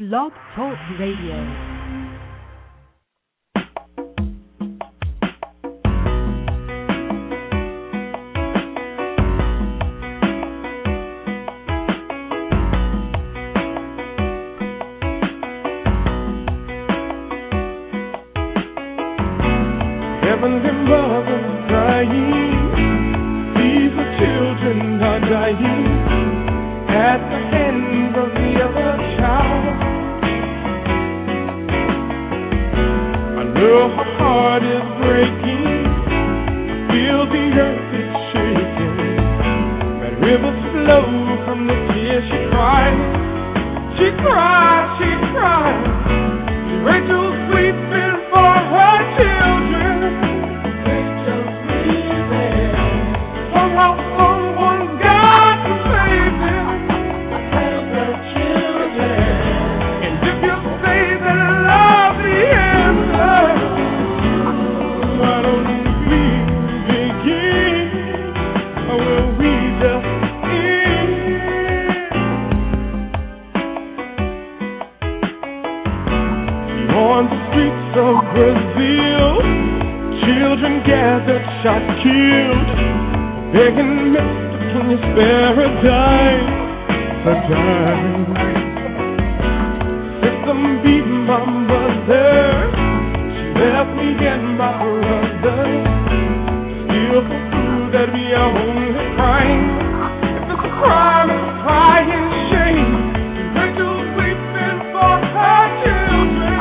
Blog Talk Radio. Heavenly Mother crying, these are children are dying at the hands of the other child. I know her heart is breaking, feel the earth is shaking. That rivers flow from the tears she cries. She cries, she cries. Rachel's weeping for her children. Rachel's weeping. Somehow someone's got to save them. Save her children. And if you say that love the answer, why don't we begin? Or will we just on the streets of Brazil, children gathered, shot, killed, begging, Mister, can you spare a dime, a dime? System beaten my mother, she left me and my brother, steal for food that we are only crying. If it's a crime, it's a crying shame. Rachel's weeping for her children.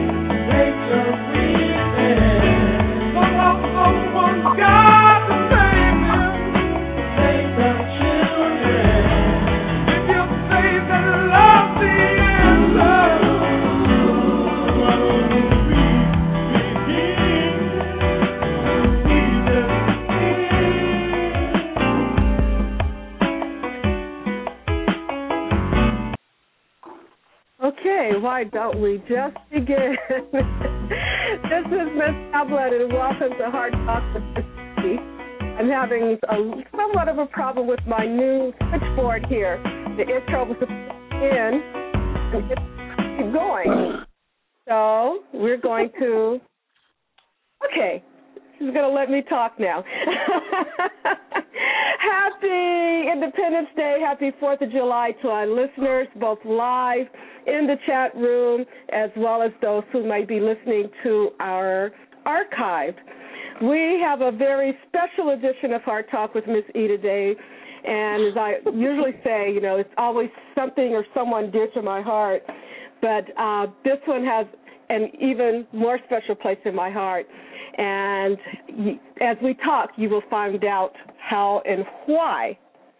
Someone's got to save them, save the children. If you say that love's the answer, why don't we begin? We just Okay, why don't we just begin? This is Miss Tablet, and welcome to Heart Talk with Christy. I'm having somewhat of a problem with my new switchboard here. The intro was in, and it's keep going. So we're going to. Okay, she's going to let me talk now. Happy Independence Day, happy 4th of July to our listeners, both live in the chat room as well as those who might be listening to our archive. We have a very special edition of Heart Talk with Miss E today, and as I usually say, you know, it's always something or someone dear to my heart, but this one has an even more special place in my heart. And as we talk, you will find out how and why.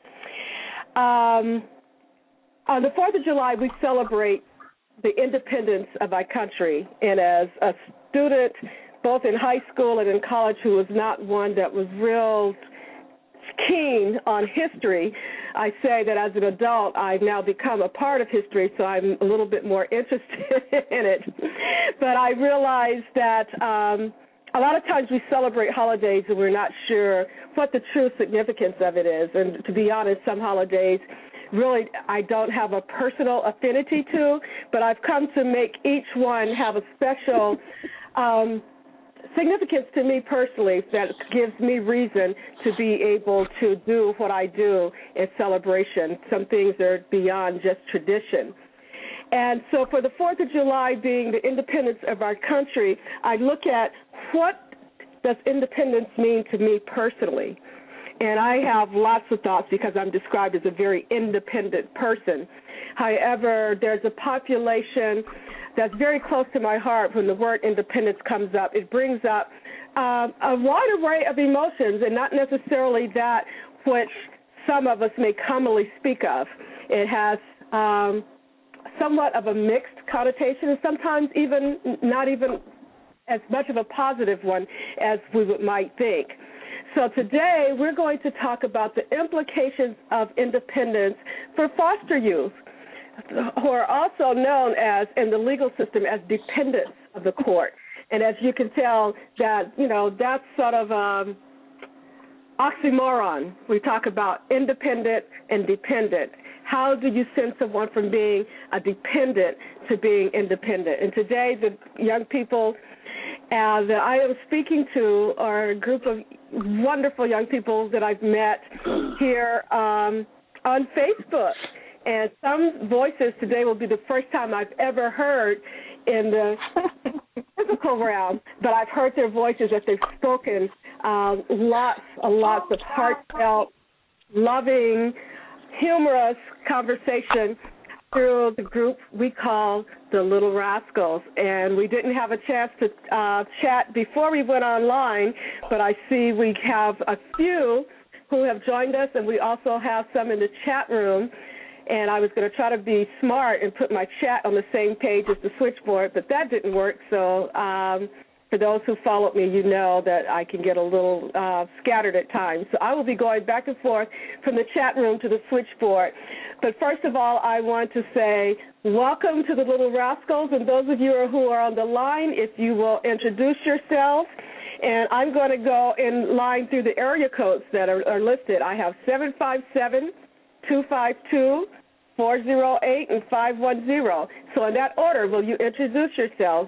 On the 4th of July, we celebrate the independence of our country. And as a student, both in high school and in college, who was not one that was real keen on history, I say that as an adult, I've now become a part of history, so I'm a little bit more interested in it. But I realize that a lot of times we celebrate holidays and we're not sure what the true significance of it is. And to be honest, some holidays really I don't have a personal affinity to, but I've come to make each one have a special significance to me personally that gives me reason to be able to do what I do in celebration. Some things are beyond just tradition. And so for the 4th of July being the independence of our country, I look at what does independence mean to me personally. And I have lots of thoughts because I'm described as a very independent person. However, there's a population that's very close to my heart when the word independence comes up. It brings up a wide array of emotions and not necessarily that which some of us may commonly speak of. It has somewhat of a mixed connotation and sometimes even not even as much of a positive one as we might think. So today we're going to talk about the implications of independence for foster youth, who are also known as, in the legal system, as dependents of the court. And as you can tell, that, you know, that's sort of oxymoron. We talk about independent and dependent. how do you send someone from being a dependent to being independent? And today, the young people that I am speaking to are a group of wonderful young people that I've met here on Facebook. And some voices today will be the first time I've ever heard in the physical realm, but I've heard their voices that they've spoken lots of heartfelt, loving, humorous conversation through the group we call the Little Rascals. And we didn't have a chance to chat before we went online, but I see we have a few who have joined us, and we also have some in the chat room. And I was going to try to be smart and put my chat on the same page as the switchboard, but that didn't work. So for those who followed me, you know that I can get a little scattered at times. So I will be going back and forth from the chat room to the switchboard. But first of all, I want to say welcome to the Little Rascals. And those of you who are on the line, if you will introduce yourselves. And I'm going to go in line through the area codes that are listed. I have 757-252-408 and 510. So in that order, will you introduce yourselves?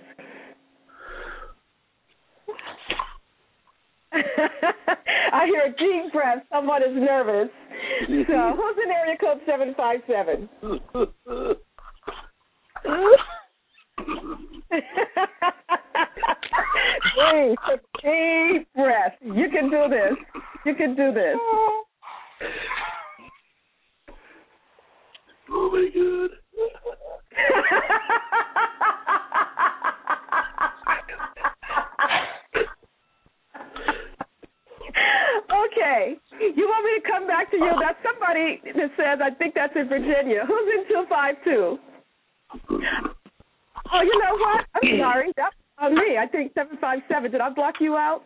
I hear a deep breath. Someone is nervous. So who's in area code 757? Please, take a deep breath. You can do this. You can do this. Oh, my God. Okay. You want me to come back to you? That's somebody that says, I think that's in Virginia. Who's in 252? Oh, you know what? I'm sorry. That's on me. I think 757. Did I block you out?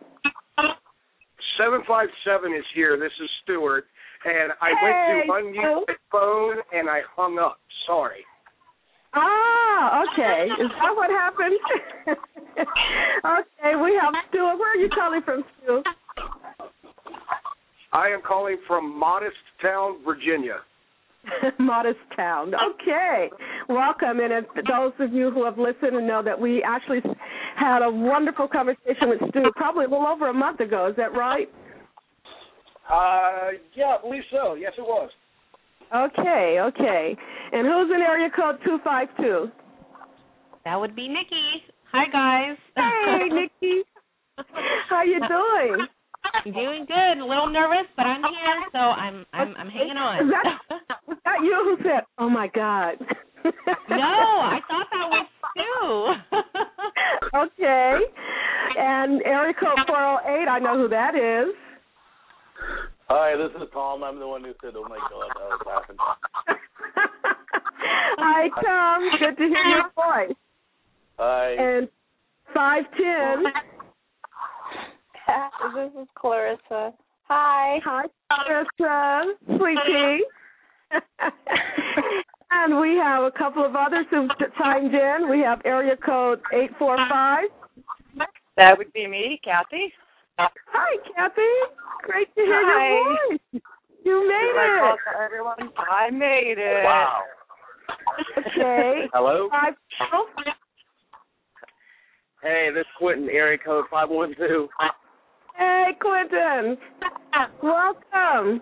757 is here. This is Stuart. And I went to unmute my phone, and I hung up. Sorry. Ah, okay. Is that what happened? Okay, we have Stuart. Where are you calling from, Stu? I am calling from Modest Town, Virginia. Modest Town. Okay. Welcome. And those of you who have listened and know that we actually had a wonderful conversation with Stu probably a little over a month ago. Is that right? Yeah, I believe so. Yes, it was. Okay. And who's in area code 252? That would be Nikki. Hi, guys. Hey, Nikki. How you doing? I'm doing good. A little nervous, but I'm here, so I'm hanging on. Is that you who said, oh, my God? No, I thought that was Stu. Okay. And area code 408, I know who that is. Hi, this is Tom. I'm the one who said, oh, my God, that was laughing. Hi, Tom. Good to hear your voice. Hi. And 510. This is Clarissa. Hi. Hi, Clarissa. Sweetie. And we have a couple of others who've chimed in. We have area code 845. That would be me, Kathy. Hi, Kathy. Great to hear your voice. You made it. Everyone, I made it. Wow. Okay. Hello? Oh. Hey, this is Quentin, area code 512. Hey, Quentin. Welcome.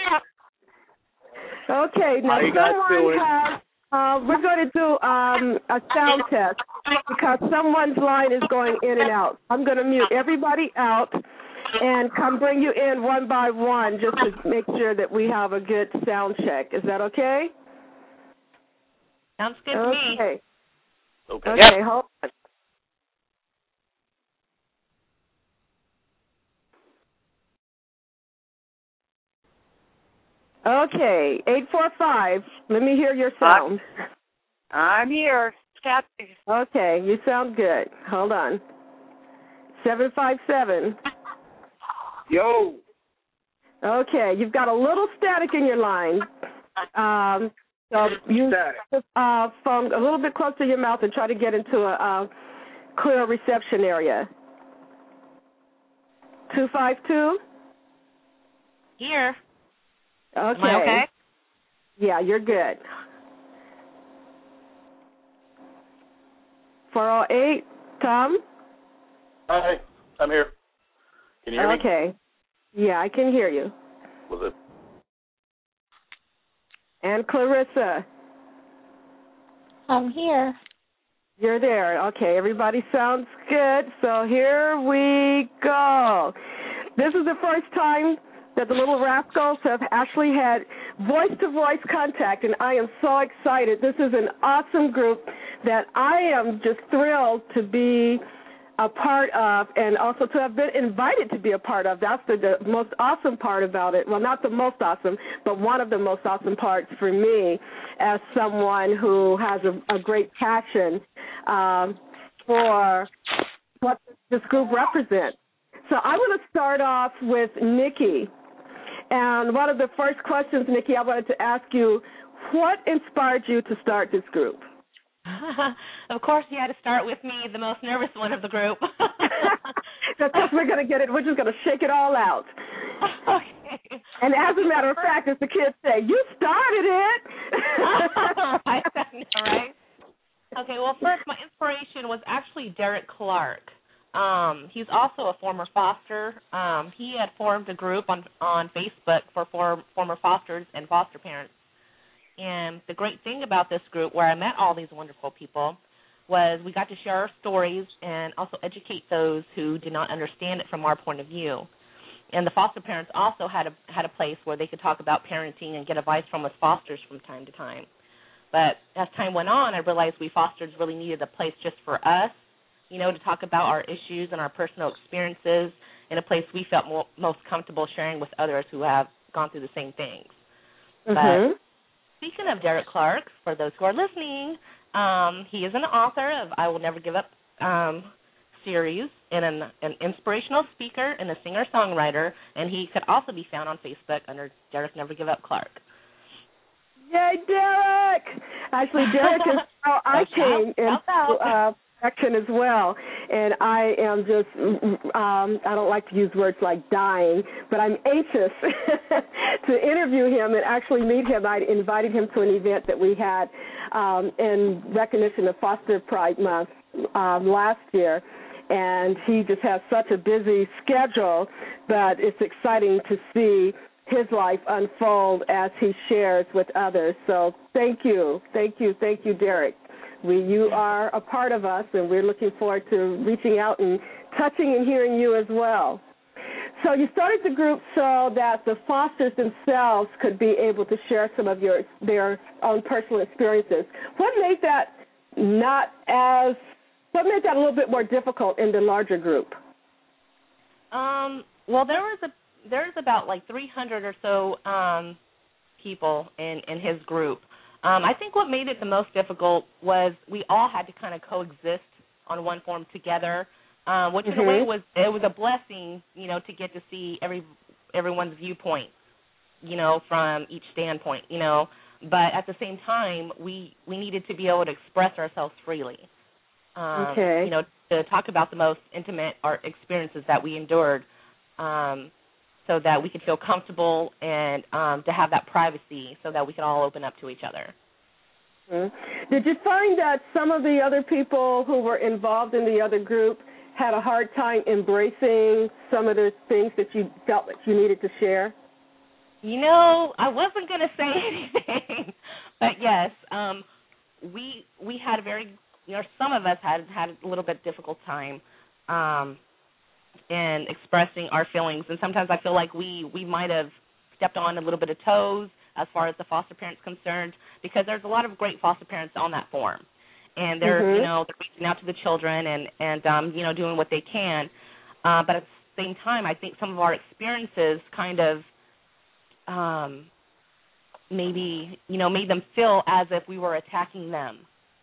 Okay, now How you guys doing? we're going to do a sound test because someone's line is going in and out. I'm going to mute everybody out and come bring you in one by one just to make sure that we have a good sound check. Is that okay? Sounds good to me. Okay. Okay. Okay, hold on. Okay, 845. Let me hear your sound. I'm here, Kathy. Okay, you sound good. Hold on. 757. Yo. Okay, you've got a little static in your line. So use the phone a little bit close to your mouth and try to get into a clear reception area. 252. Here. Okay. Am I okay? Yeah, you're good. 408, Tom? Hi, I'm here. Can you hear me? Okay. Yeah, I can hear you. Was it? And Clarissa? I'm here. You're there. Okay, everybody sounds good. So here we go. This is the first time that the Little Rascals have actually had voice-to-voice contact, and I am so excited. This is an awesome group that I am just thrilled to be a part of and also to have been invited to be a part of. That's the most awesome part about it. Well, not the most awesome, but one of the most awesome parts for me as someone who has a great passion for what this group represents. So I want to start off with Nikki. And one of the first questions, Nikki, I wanted to ask you, what inspired you to start this group? Of course, you had to start with me, the most nervous one of the group. Because we're going to get it. We're just going to shake it all out. Okay. And as a matter of fact, as the kids say, you started it. I know, right? Okay, well, first, my inspiration was actually Derek Clark. He's also a former foster. He had formed a group on Facebook for former fosters and foster parents. And the great thing about this group, where I met all these wonderful people, was we got to share our stories and also educate those who did not understand it from our point of view. And the foster parents also had a place where they could talk about parenting and get advice from us fosters from time to time. But as time went on, I realized we fosters really needed a place just for us, you know, to talk about our issues and our personal experiences in a place we felt most comfortable sharing with others who have gone through the same things. Mm-hmm. But speaking of Derek Clark, for those who are listening, he is an author of I Will Never Give Up series and an inspirational speaker and a singer-songwriter, and he could also be found on Facebook under Derek Never Give Up Clark. Yay, Derek! Actually, Derek is how I came into action as well. And I am just, I don't like to use words like dying, but I'm anxious to interview him and actually meet him. I invited him to an event that we had in recognition of Foster Pride Month last year. And he just has such a busy schedule, but it's exciting to see his life unfold as he shares with others. So thank you, Derek. You are a part of us, and we're looking forward to reaching out and touching and hearing you as well. So you started the group so that the fosters themselves could be able to share some of their own personal experiences. What made that a little bit more difficult in the larger group? Well, there's about like 300 or so people in his group. I think what made it the most difficult was we all had to kind of coexist on one form together, which in a way was a blessing, you know, to get to see everyone's viewpoint, you know, from each standpoint, you know. But at the same time, we needed to be able to express ourselves freely, you know, to talk about the most intimate experiences that we endured, so that we could feel comfortable and to have that privacy so that we could all open up to each other. Mm-hmm. Did you find that some of the other people who were involved in the other group had a hard time embracing some of the things that you felt that you needed to share? You know, I wasn't going to say anything, but yes, we had a very, you know, some of us had a little bit difficult time in expressing our feelings, and sometimes I feel like we might have stepped on a little bit of toes as far as the foster parents concerned, because there's a lot of great foster parents on that forum, and they're you know, they're reaching out to the children and you know, doing what they can, but at the same time, I think some of our experiences kind of maybe, you know, made them feel as if we were attacking them.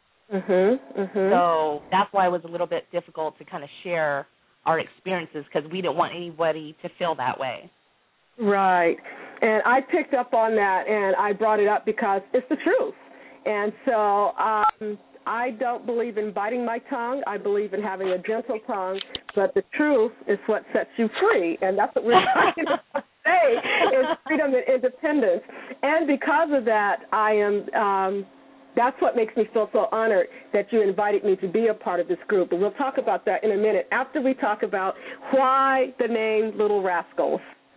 So that's why it was a little bit difficult to kind of share our experiences, because we didn't want anybody to feel that way. Right. And I picked up on that, and I brought it up because it's the truth. And so I don't believe in biting my tongue. I believe in having a gentle tongue, but the truth is what sets you free, and that's what we're talking about say is freedom and independence. And because of that, I am. That's what makes me feel so honored that you invited me to be a part of this group. And we'll talk about that in a minute after we talk about why the name Little Rascals.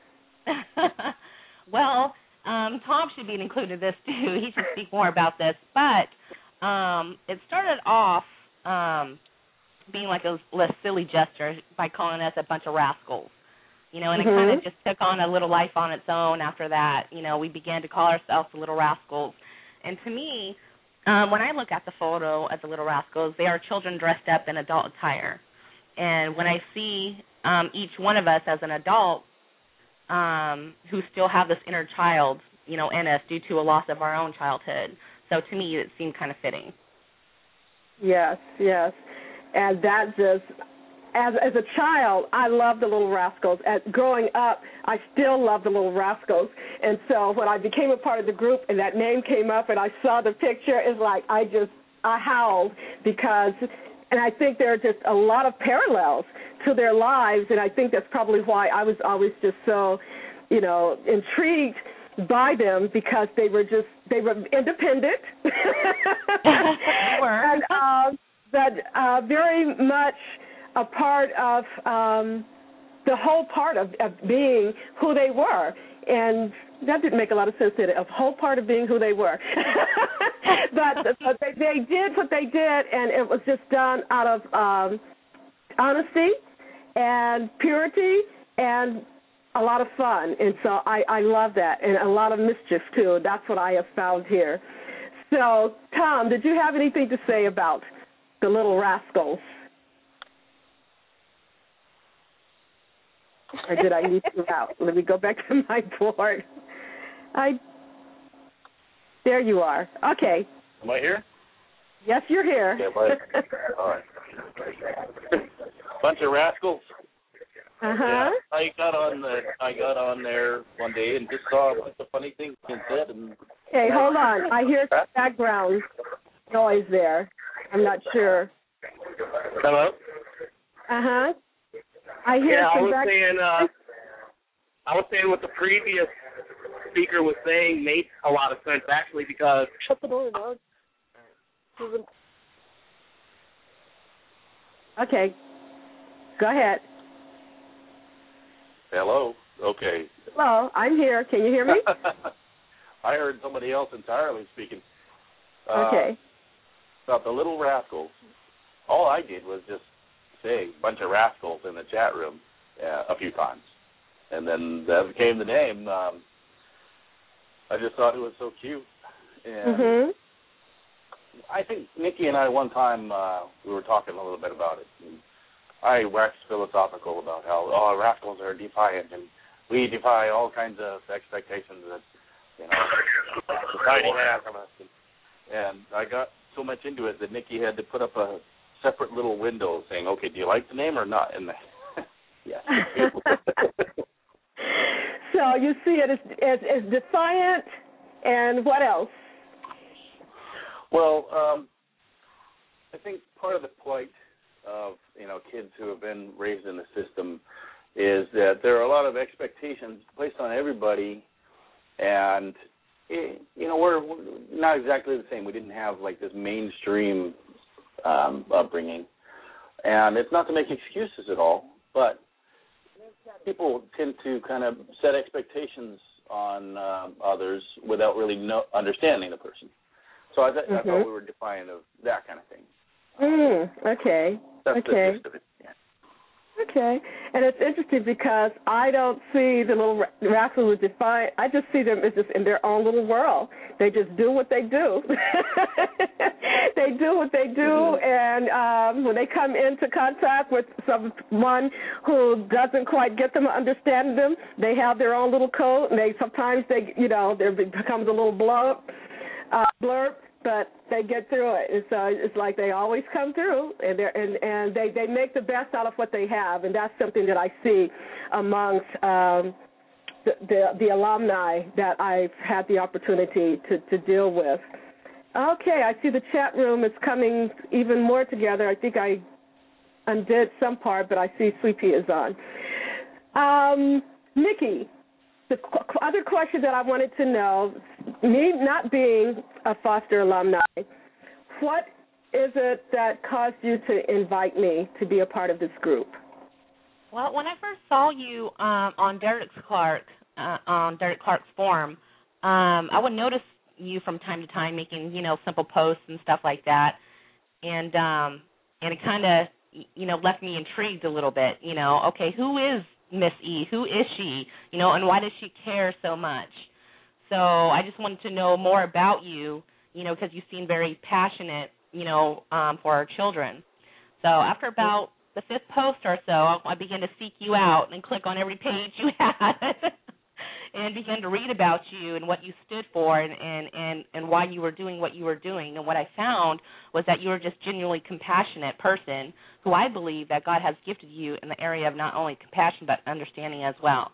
Well, Tom should be included in this, too. He should speak more about this. But it started off being like a silly gesture by calling us a bunch of rascals. You know, and it kind of just took on a little life on its own after that. You know, we began to call ourselves the Little Rascals. And to me, when I look at the photo of the Little Rascals, they are children dressed up in adult attire. And when I see each one of us as an adult who still have this inner child, you know, in us due to a loss of our own childhood. So to me, it seemed kind of fitting. Yes, yes. And that just, as a child, I loved the Little Rascals. Growing up, I still love the Little Rascals. And so when I became a part of the group and that name came up and I saw the picture, it's like I howled because, and I think there are just a lot of parallels to their lives, and I think that's probably why I was always just so, you know, intrigued by them because they were independent. And, but very much a part of the whole part of being who they were. And that didn't make a lot of sense, did it? A whole part of being who they were. but they did what they did, and it was just done out of honesty and purity and a lot of fun. And so I love that, and a lot of mischief, too. That's what I have found here. So, Tom, did you have anything to say about the Little Rascals? Or did I leave you out? Let me go back to my board. There you are. Okay. Am I here? Yes, you're here. Yeah, all right. Bunch of rascals. Uh-huh. Yeah, I got on there one day and just saw a bunch of funny things being said. Okay, hold on. I hear some background noise there. I'm not sure. Hello? Uh-huh. I hear some I was saying what the previous speaker was saying made a lot of sense, actually, because... Shut the door, dog. Okay. Go ahead. Hello? Okay. Hello, I'm here. Can you hear me? I heard somebody else entirely speaking. Okay. About the Little Rascals. All I did was just say a bunch of rascals in the chat room a few times. And then that became the name. I just thought it was so cute. And I think Nikki and I one time, we were talking a little bit about it. And I waxed philosophical about how rascals are defiant and we defy all kinds of expectations that, you know, society has of us. And I got so much into it that Nikki had to put up a separate little window saying, okay, do you like the name or not? And yes. So you see it as defiant, and what else? Well, I think part of the plight of, you know, kids who have been raised in the system is that there are a lot of expectations placed on everybody, and, you know, we're not exactly the same. We didn't have, like, this mainstream upbringing, and it's not to make excuses at all, but people tend to kind of set expectations on others without really understanding the person. So I thought we were defiant of that kind of thing. Okay. That's the gist of it. Yeah. Okay. And it's interesting because I don't see the Little Rascals as defiant. I just see them as just in their own little world. They just do what they do. They do what they do, and when they come into contact with someone who doesn't quite get them or understand them, they have their own little code, and sometimes there becomes a little blurb, but they get through it. And so it's like they always come through, and they make the best out of what they have, and that's something that I see amongst the alumni that I've had the opportunity to deal with. Okay, I see the chat room is coming even more together. I think I undid some part, but I see Sweet Pea is on. Nikki, the other question that I wanted to know, me not being a Foster alumni, what is it that caused you to invite me to be a part of this group? Well, when I first saw you on Derek Clark's forum, I would notice you from time to time making, simple posts and stuff like that, and it kind of, left me intrigued a little bit. Okay, who is Miss E? Who is she? And why does she care so much? So I just wanted to know more about you, because you seem very passionate, for our children. So after about the fifth post or so, I began to seek you out and click on every page you had and began to read about you and what you stood for and why you were doing what you were doing. And what I found was that you were just genuinely compassionate person who I believe that God has gifted you in the area of not only compassion but understanding as well.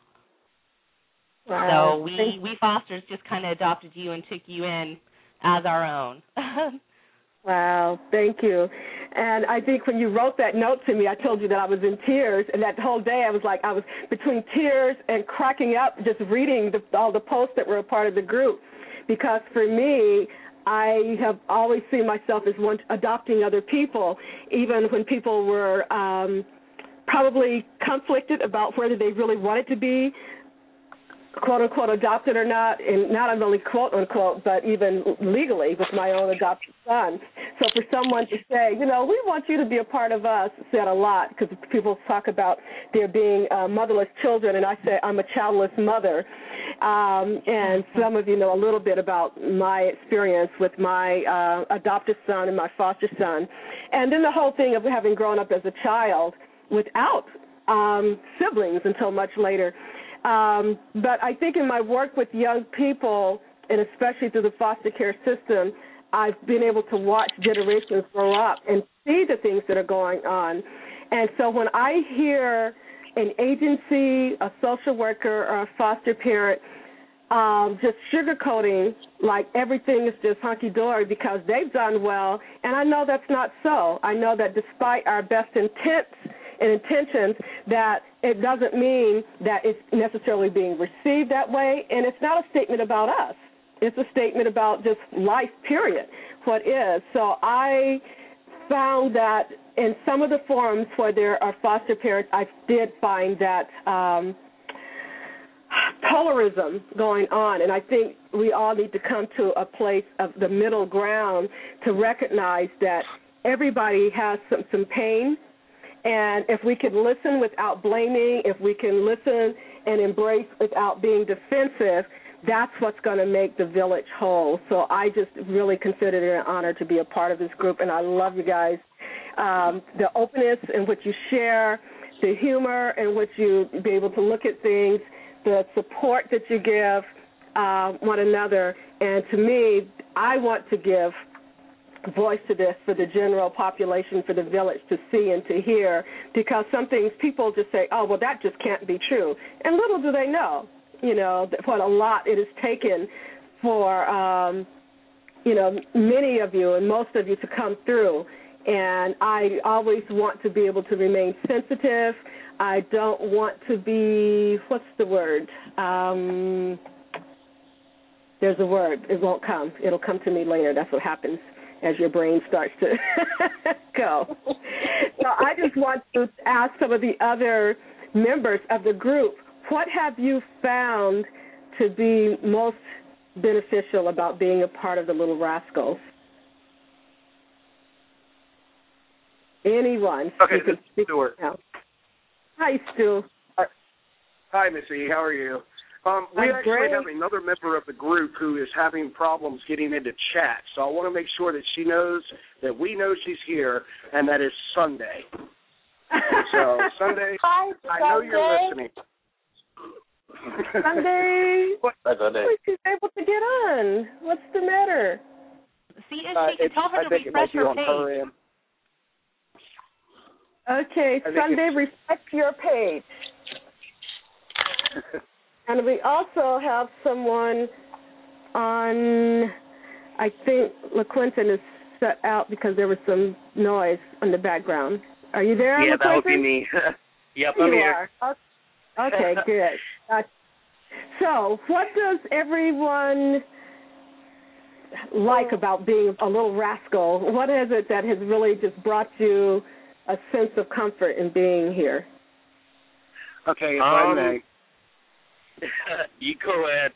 Wow. So we Fosters just kind of adopted you and took you in as our own. Wow, thank you. And I think when you wrote that note to me, I told you that I was in tears, and that whole day I was between tears and cracking up just reading all the posts that were a part of the group, because for me, I have always seen myself as one adopting other people, even when people were probably conflicted about whether they really wanted to be quote-unquote adopted or not, and not only quote-unquote, but even legally with my own adopted son. So for someone to say, we want you to be a part of us, said a lot, because people talk about there being motherless children, and I say I'm a childless mother. And some of you know a little bit about my experience with my adopted son and my foster son. And then the whole thing of having grown up as a child without siblings until much later. But I think in my work with young people, and especially through the foster care system, I've been able to watch generations grow up and see the things that are going on. And so when I hear an agency, a social worker, or a foster parent just sugarcoating like everything is just hunky-dory because they've done well, and I know that's not so. I know that despite our best intents and intentions, that it doesn't mean that it's necessarily being received that way, and it's not a statement about us. It's a statement about just life, period, what is. So I found that in some of the forums where there are foster parents, I did find that polarism going on, and I think we all need to come to a place of the middle ground to recognize that everybody has some pain. And if we can listen without blaming, if we can listen and embrace without being defensive, that's what's going to make the village whole. So I just really consider it an honor to be a part of this group, and I love you guys. The openness in which you share, the humor in which you be able to look at things, the support that you give one another. And to me, I want to give voice to this for the general population, for the village to see and to hear, because some things people just say, oh, well, that just can't be true. And little do they know, what a lot it has taken for, many of you and most of you to come through. And I always want to be able to remain sensitive. I don't want to be, what's the word? There's a word. It won't come. It'll come to me later. That's what happens as your brain starts to go. So I just want to ask some of the other members of the group, what have you found to be most beneficial about being a part of the Little Rascals? Anyone? Okay, this is Stuart. Now. Hi, Stu. Hi, Missy. How are you? We actually have another member of the group who is having problems getting into chat, so I want to make sure that she knows that we know she's here, and that is Sunday. So, Sunday, Hi, I know you're listening. Sunday. Hi, Sunday. She's able to get on. What's the matter? See, and she can tell her to refresh her page. Okay, Sunday, refresh your page. And we also have someone on, I think LaQuinton is set out because there was some noise in the background. Are you there, Yeah, LaQuinton? that would be me. Yep, I'm here. Are. Okay, good. So, what does everyone like about being a little rascal? What is it that has really just brought you a sense of comfort in being here? Okay, if I may. You go ahead.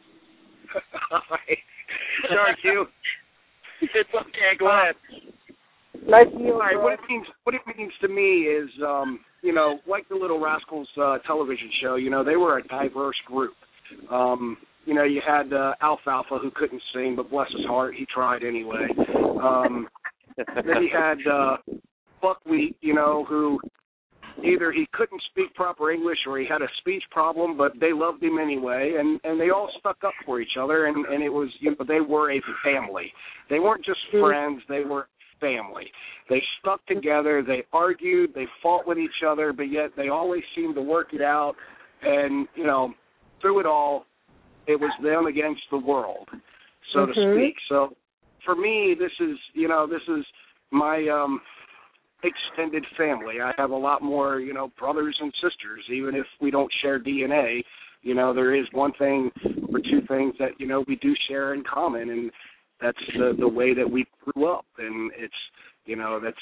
Sorry, Q. It's okay, go ahead. Nice to meet you. All right, what it means to me is, like the Little Rascals television show, they were a diverse group. You had Alfalfa, who couldn't sing, but bless his heart, he tried anyway. Then you had Buckwheat, who either he couldn't speak proper English or he had a speech problem, but they loved him anyway, and they all stuck up for each other, and it was, they were a family. They weren't just friends, they were family. They stuck together, they argued, they fought with each other, but yet they always seemed to work it out, and, through it all, it was them against the world, so to speak. So for me, this is my extended family. I have a lot more, brothers and sisters, even if we don't share DNA. There is one thing or two things that, we do share in common, and that's the way that we grew up. And it's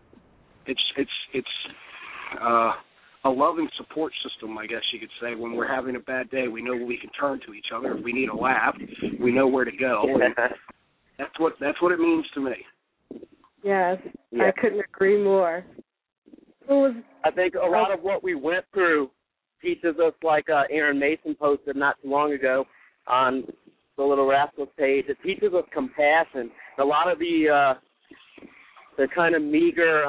a love and support system, I guess you could say. When we're having a bad day, we know we can turn to each other. If we need a laugh, we know where to go. And that's what it means to me. Yes, yeah. I couldn't agree more. I think a lot of what we went through teaches us, like Aaron Mason posted not too long ago on the Little Rascals page, it teaches us compassion. A lot of the kind of meager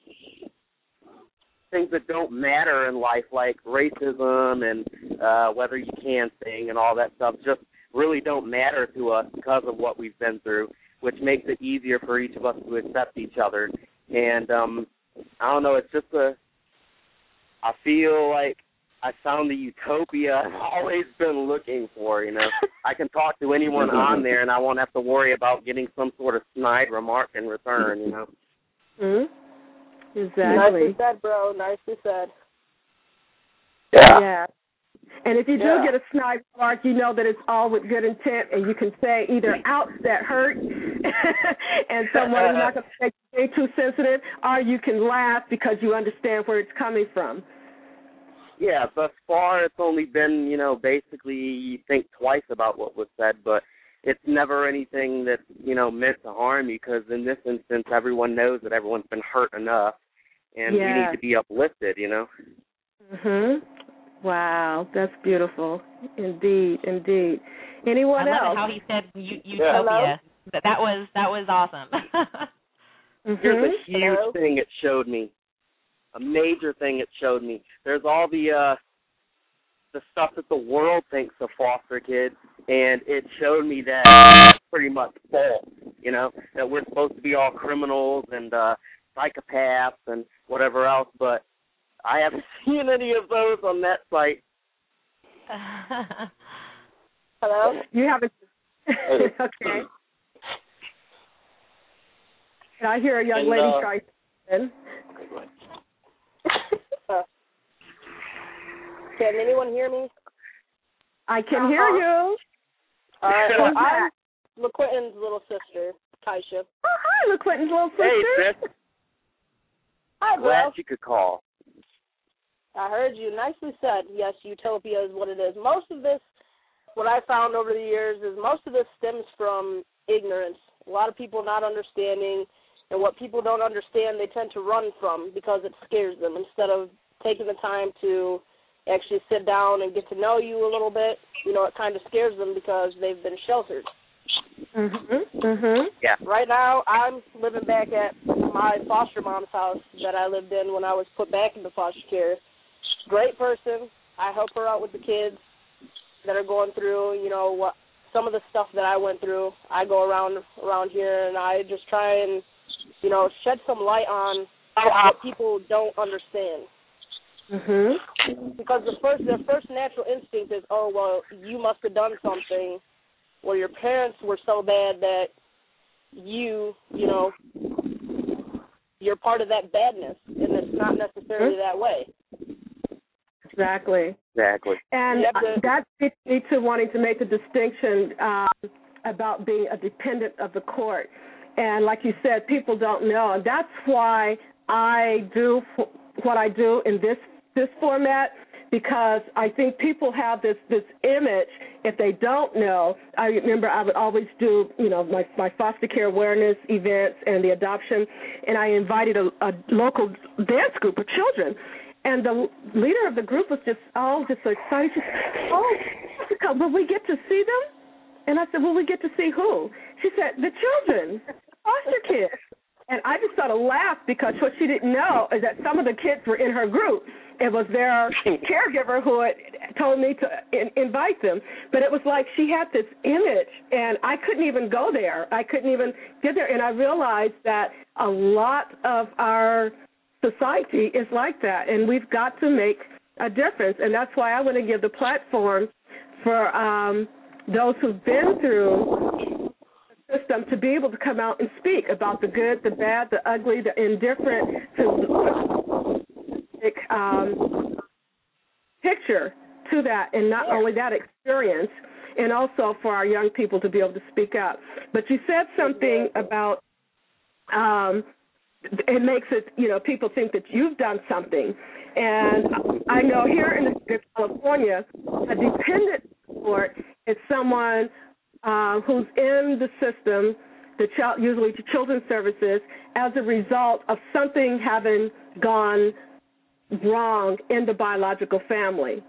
things that don't matter in life, like racism and whether you can sing and all that stuff, just really don't matter to us because of what we've been through, which makes it easier for each of us to accept each other. And I don't know, it's just I feel like I found the utopia I've always been looking for, I can talk to anyone on there and I won't have to worry about getting some sort of snide remark in return, Mm-hmm. Exactly. Nicely said, bro. Nicely said. Yeah. And if you do get a snide remark, you know that it's all with good intent, and you can say either ouch, that hurt, and someone is not going to make you too sensitive, or you can laugh because you understand where it's coming from. Yeah, thus far it's only been, basically you think twice about what was said, but it's never anything that's, meant to harm you, because in this instance everyone knows that everyone's been hurt enough, and we need to be uplifted, Mhm. Wow, that's beautiful. Indeed, indeed. Anyone else? I love it how he said utopia. That was awesome. Here's a huge thing it showed me. A major thing it showed me. There's all the stuff that the world thinks of foster kids, and it showed me that it's pretty much false, that we're supposed to be all criminals and psychopaths and whatever else, but I haven't seen any of those on that site. Hello? You haven't? Okay. I hear a young lady try to. Can anyone hear me? I can hear you. All right. Well, I'm LaQuinton's little sister, Taisha. Oh, hi, LaQuinton's little sister. Hey, sis. Hi, bro. Glad you could call. I heard you. Nicely said. Yes, utopia is what it is. Most of this, what I found over the years, is most of this stems from ignorance. A lot of people not understanding, and what people don't understand, they tend to run from because it scares them, instead of taking the time to actually sit down and get to know you a little bit. It kind of scares them because they've been sheltered. Yeah. Right now, I'm living back at my foster mom's house that I lived in when I was put back into foster care. Great person. I help her out with the kids that are going through, what some of the stuff that I went through. I go around here and I just try and, shed some light on what people don't understand. Because their first natural instinct is, oh, well, you must have done something. Well, your parents were so bad that you're part of that badness, and it's not necessarily that way. Exactly. Exactly. And that leads me to wanting to make the distinction about being a dependent of the court. And like you said, people don't know. And that's why I do what I do in this format, because I think people have this image, if they don't know. I remember I would always do, my foster care awareness events and the adoption, and I invited a local dance group of children. And the leader of the group was just so excited. She said, will we get to see them? And I said, will we get to see who? She said, the children, foster kids. And I just sort of laughed, because what she didn't know is that some of the kids were in her group. It was their caregiver who had told me to invite them. But it was like she had this image, and I couldn't even go there. I couldn't even get there. And I realized that a lot of our society is like that, and we've got to make a difference. And that's why I want to give the platform for those who've been through the system to be able to come out and speak about the good, the bad, the ugly, the indifferent, to picture to that, and not only that experience, and also for our young people to be able to speak up. But you said something about it makes it, people think that you've done something. And I know here in the state of California, a dependent court is someone who's in the system, usually to children's services, as a result of something having gone wrong in the biological family,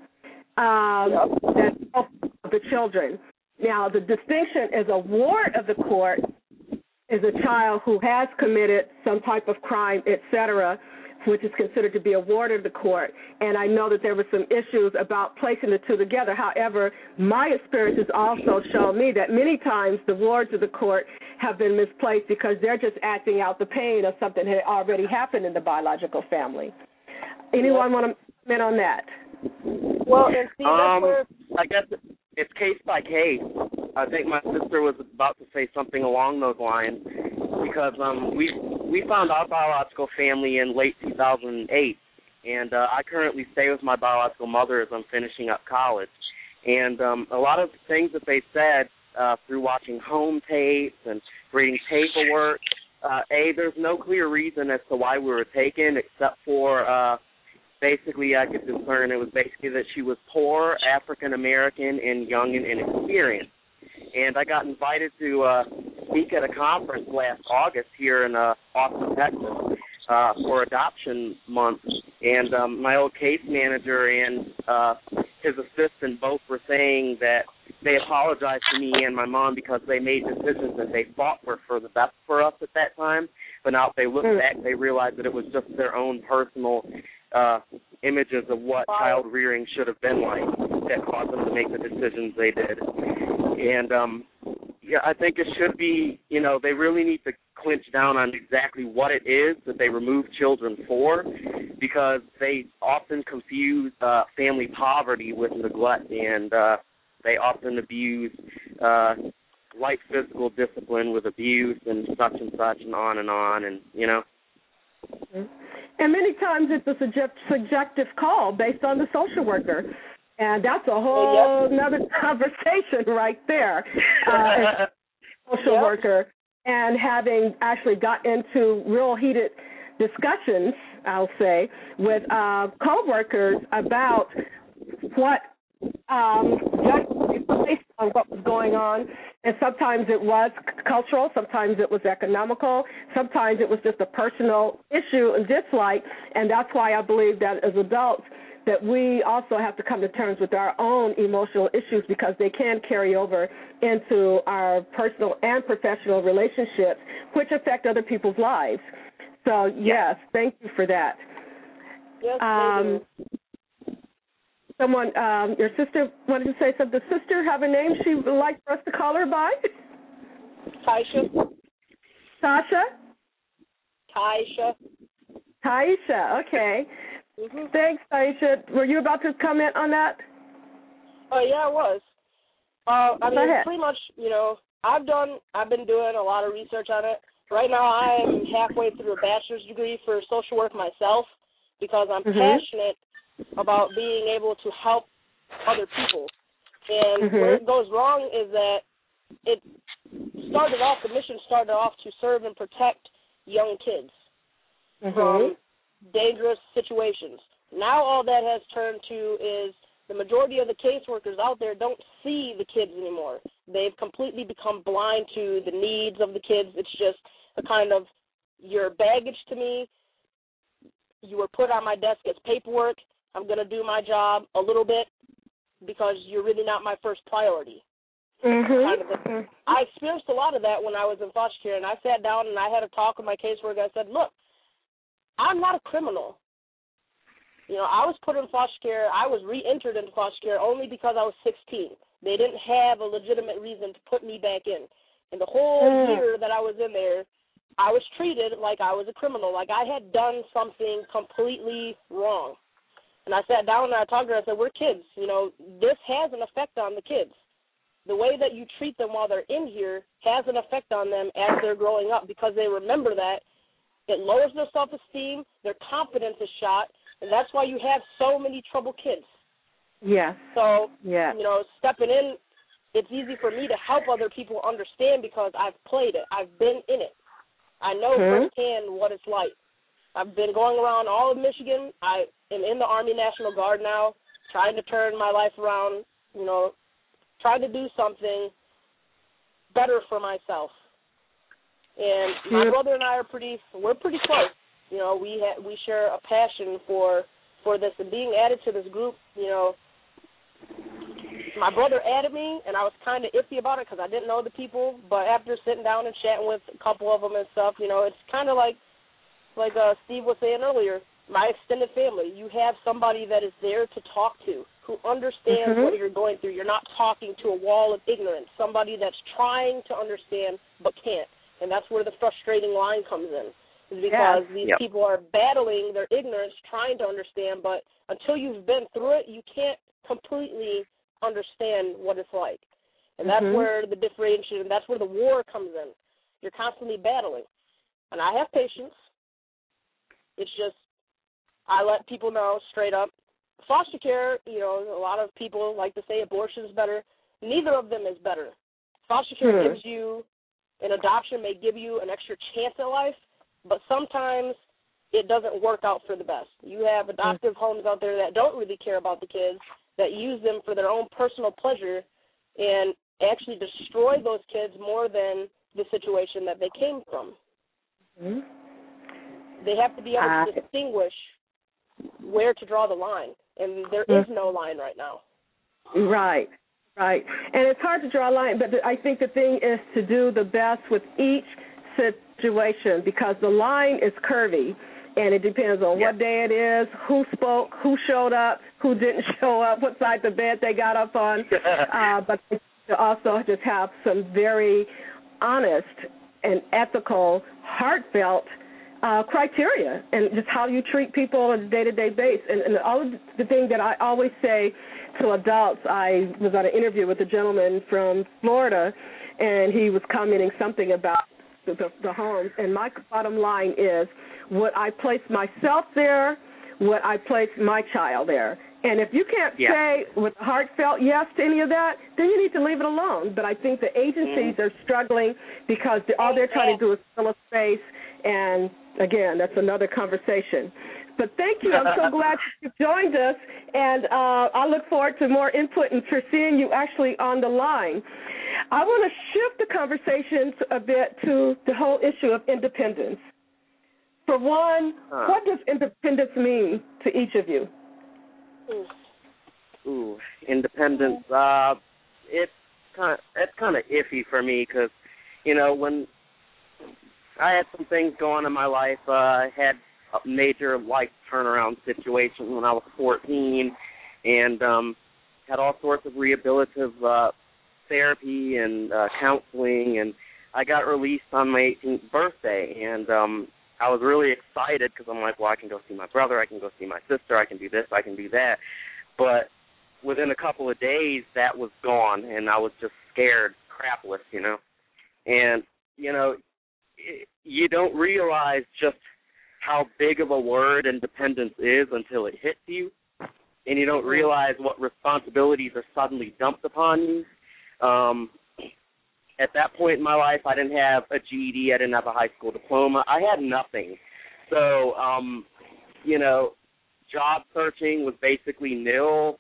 that helps the children. Now, the distinction is a ward of the court is a child who has committed some type of crime, et cetera, which is considered to be a ward of the court. And I know that there were some issues about placing the two together. However, my experiences also show me that many times the wards of the court have been misplaced because they're just acting out the pain of something that had already happened in the biological family. Anyone want to comment on that? Well, and see, that's where... I guess it's case by case. I think my sister was about to say something along those lines, because we found our biological family in late 2008, and I currently stay with my biological mother as I'm finishing up college. And a lot of the things that they said through watching home tapes and reading paperwork, there's no clear reason as to why we were taken, except for basically I could discern it was basically that she was poor, African-American, and young and inexperienced. And I got invited to speak at a conference last August here in Austin, Texas, for Adoption Month. And my old case manager and his assistant both were saying that they apologized to me and my mom because they made decisions that they thought were for the best for us at that time. But now if they look back, they realize that it was just their own personal images of what child rearing should have been like that caused them to make the decisions they did. And, I think it should be, they really need to clinch down on exactly what it is that they remove children for, because they often confuse family poverty with neglect, and they often abuse light physical discipline with abuse and such, and on, and, And many times it's a subjective call based on the social worker. And that's a whole another conversation right there. Social worker, and having actually got into real heated discussions, I'll say, with co-workers about what based on what was going on. And sometimes it was cultural, sometimes it was economical, sometimes it was just a personal issue and dislike. And that's why I believe that as adults, that we also have to come to terms with our own emotional issues, because they can carry over into our personal and professional relationships, which affect other people's lives. So, yes, thank you for that. Yes, thank you. Someone, your sister wanted to say something. Does sister have a name she would like for us to call her by? Taisha. Tasha? Taisha, okay. Thanks, Taisha. Were you about to comment on that? Oh, yeah, I was. Pretty much, I've been doing a lot of research on it. Right now I'm halfway through a bachelor's degree for social work myself, because I'm passionate about being able to help other people. And where it goes wrong is that the mission started off to serve and protect young kids from dangerous situations. Now all that has turned to is the majority of the caseworkers out there don't see the kids anymore. They've completely become blind to the needs of the kids. It's just a kind of, you're baggage to me. You were put on my desk as paperwork. I'm going to do my job a little bit because you're really not my first priority. I experienced a lot of that when I was in foster care, and I sat down and I had a talk with my caseworker. I said, look, I'm not a criminal. You know, I was put in foster care. I was re-entered into foster care only because I was 16. They didn't have a legitimate reason to put me back in. And the whole year that I was in there, I was treated like I was a criminal, like I had done something completely wrong. And I sat down and I talked to her. I said, we're kids. You know, this has an effect on the kids. The way that you treat them while they're in here has an effect on them as they're growing up because they remember that. It lowers their self-esteem, their confidence is shot, and that's why you have so many troubled kids. Yes. So, you know, stepping in, it's easy for me to help other people understand because I've played it. I've been in it. I know firsthand what it's like. I've been going around all of Michigan. I am in the Army National Guard now, trying to turn my life around, you know, trying to do something better for myself. And my brother and I we're pretty close. You know, we share a passion for this, and being added to this group, you know, my brother added me, and I was kind of iffy about it because I didn't know the people. But after sitting down and chatting with a couple of them and stuff, you know, it's kind of like Steve was saying earlier, my extended family. You have somebody that is there to talk to, who understands what you're going through. You're not talking to a wall of ignorance, somebody that's trying to understand but can't. And that's where the frustrating line comes in, is because these people are battling their ignorance, trying to understand, but until you've been through it, you can't completely understand what it's like. And that's where the differentiation, that's where the war comes in. You're constantly battling. And I have patience. It's just, I let people know straight up. Foster care, you know, a lot of people like to say abortion is better. Neither of them is better. Foster care gives you, an adoption may give you an extra chance at life, but sometimes it doesn't work out for the best. You have adoptive homes out there that don't really care about the kids, that use them for their own personal pleasure and actually destroy those kids more than the situation that they came from. They have to be able to distinguish where to draw the line, and there is no line right now. Right. And it's hard to draw a line, but I think the thing is to do the best with each situation because the line is curvy, and it depends on what day it is, who spoke, who showed up, who didn't show up, what side of the bed they got up on. But to also just have some very honest and ethical, heartfelt criteria and just how you treat people on a day-to-day basis. And all of the thing that I always say to adults, I was on an interview with a gentleman from Florida, and he was commenting something about the homes, and my bottom line is, would I place myself there? Would I place my child there? And if you can't say with a heartfelt yes to any of that, then you need to leave it alone. But I think the agencies are struggling because all they're trying to do is fill a space, and, again, that's another conversation. But thank you. I'm so glad you joined us, and I look forward to more input and for seeing you actually on the line. I want to shift the conversation a bit to the whole issue of independence. For one, what does independence mean to each of you? Independence. It's kind of iffy for me because, you know, when I had some things going in my life, I had a major life turnaround situation when I was 14, and had all sorts of rehabilitative therapy and counseling, and I got released on my 18th birthday, and I was really excited because I'm like, well, I can go see my brother, I can go see my sister, I can do this, I can do that. But within a couple of days, that was gone, and I was just scared crapless, you know. And, you know, you don't realize just how big of a word independence is until it hits you. and you don't realize what responsibilities are suddenly dumped upon you. At that point in my life, I didn't have a GED. I didn't have a high school diploma. I had nothing. So, job searching was basically nil.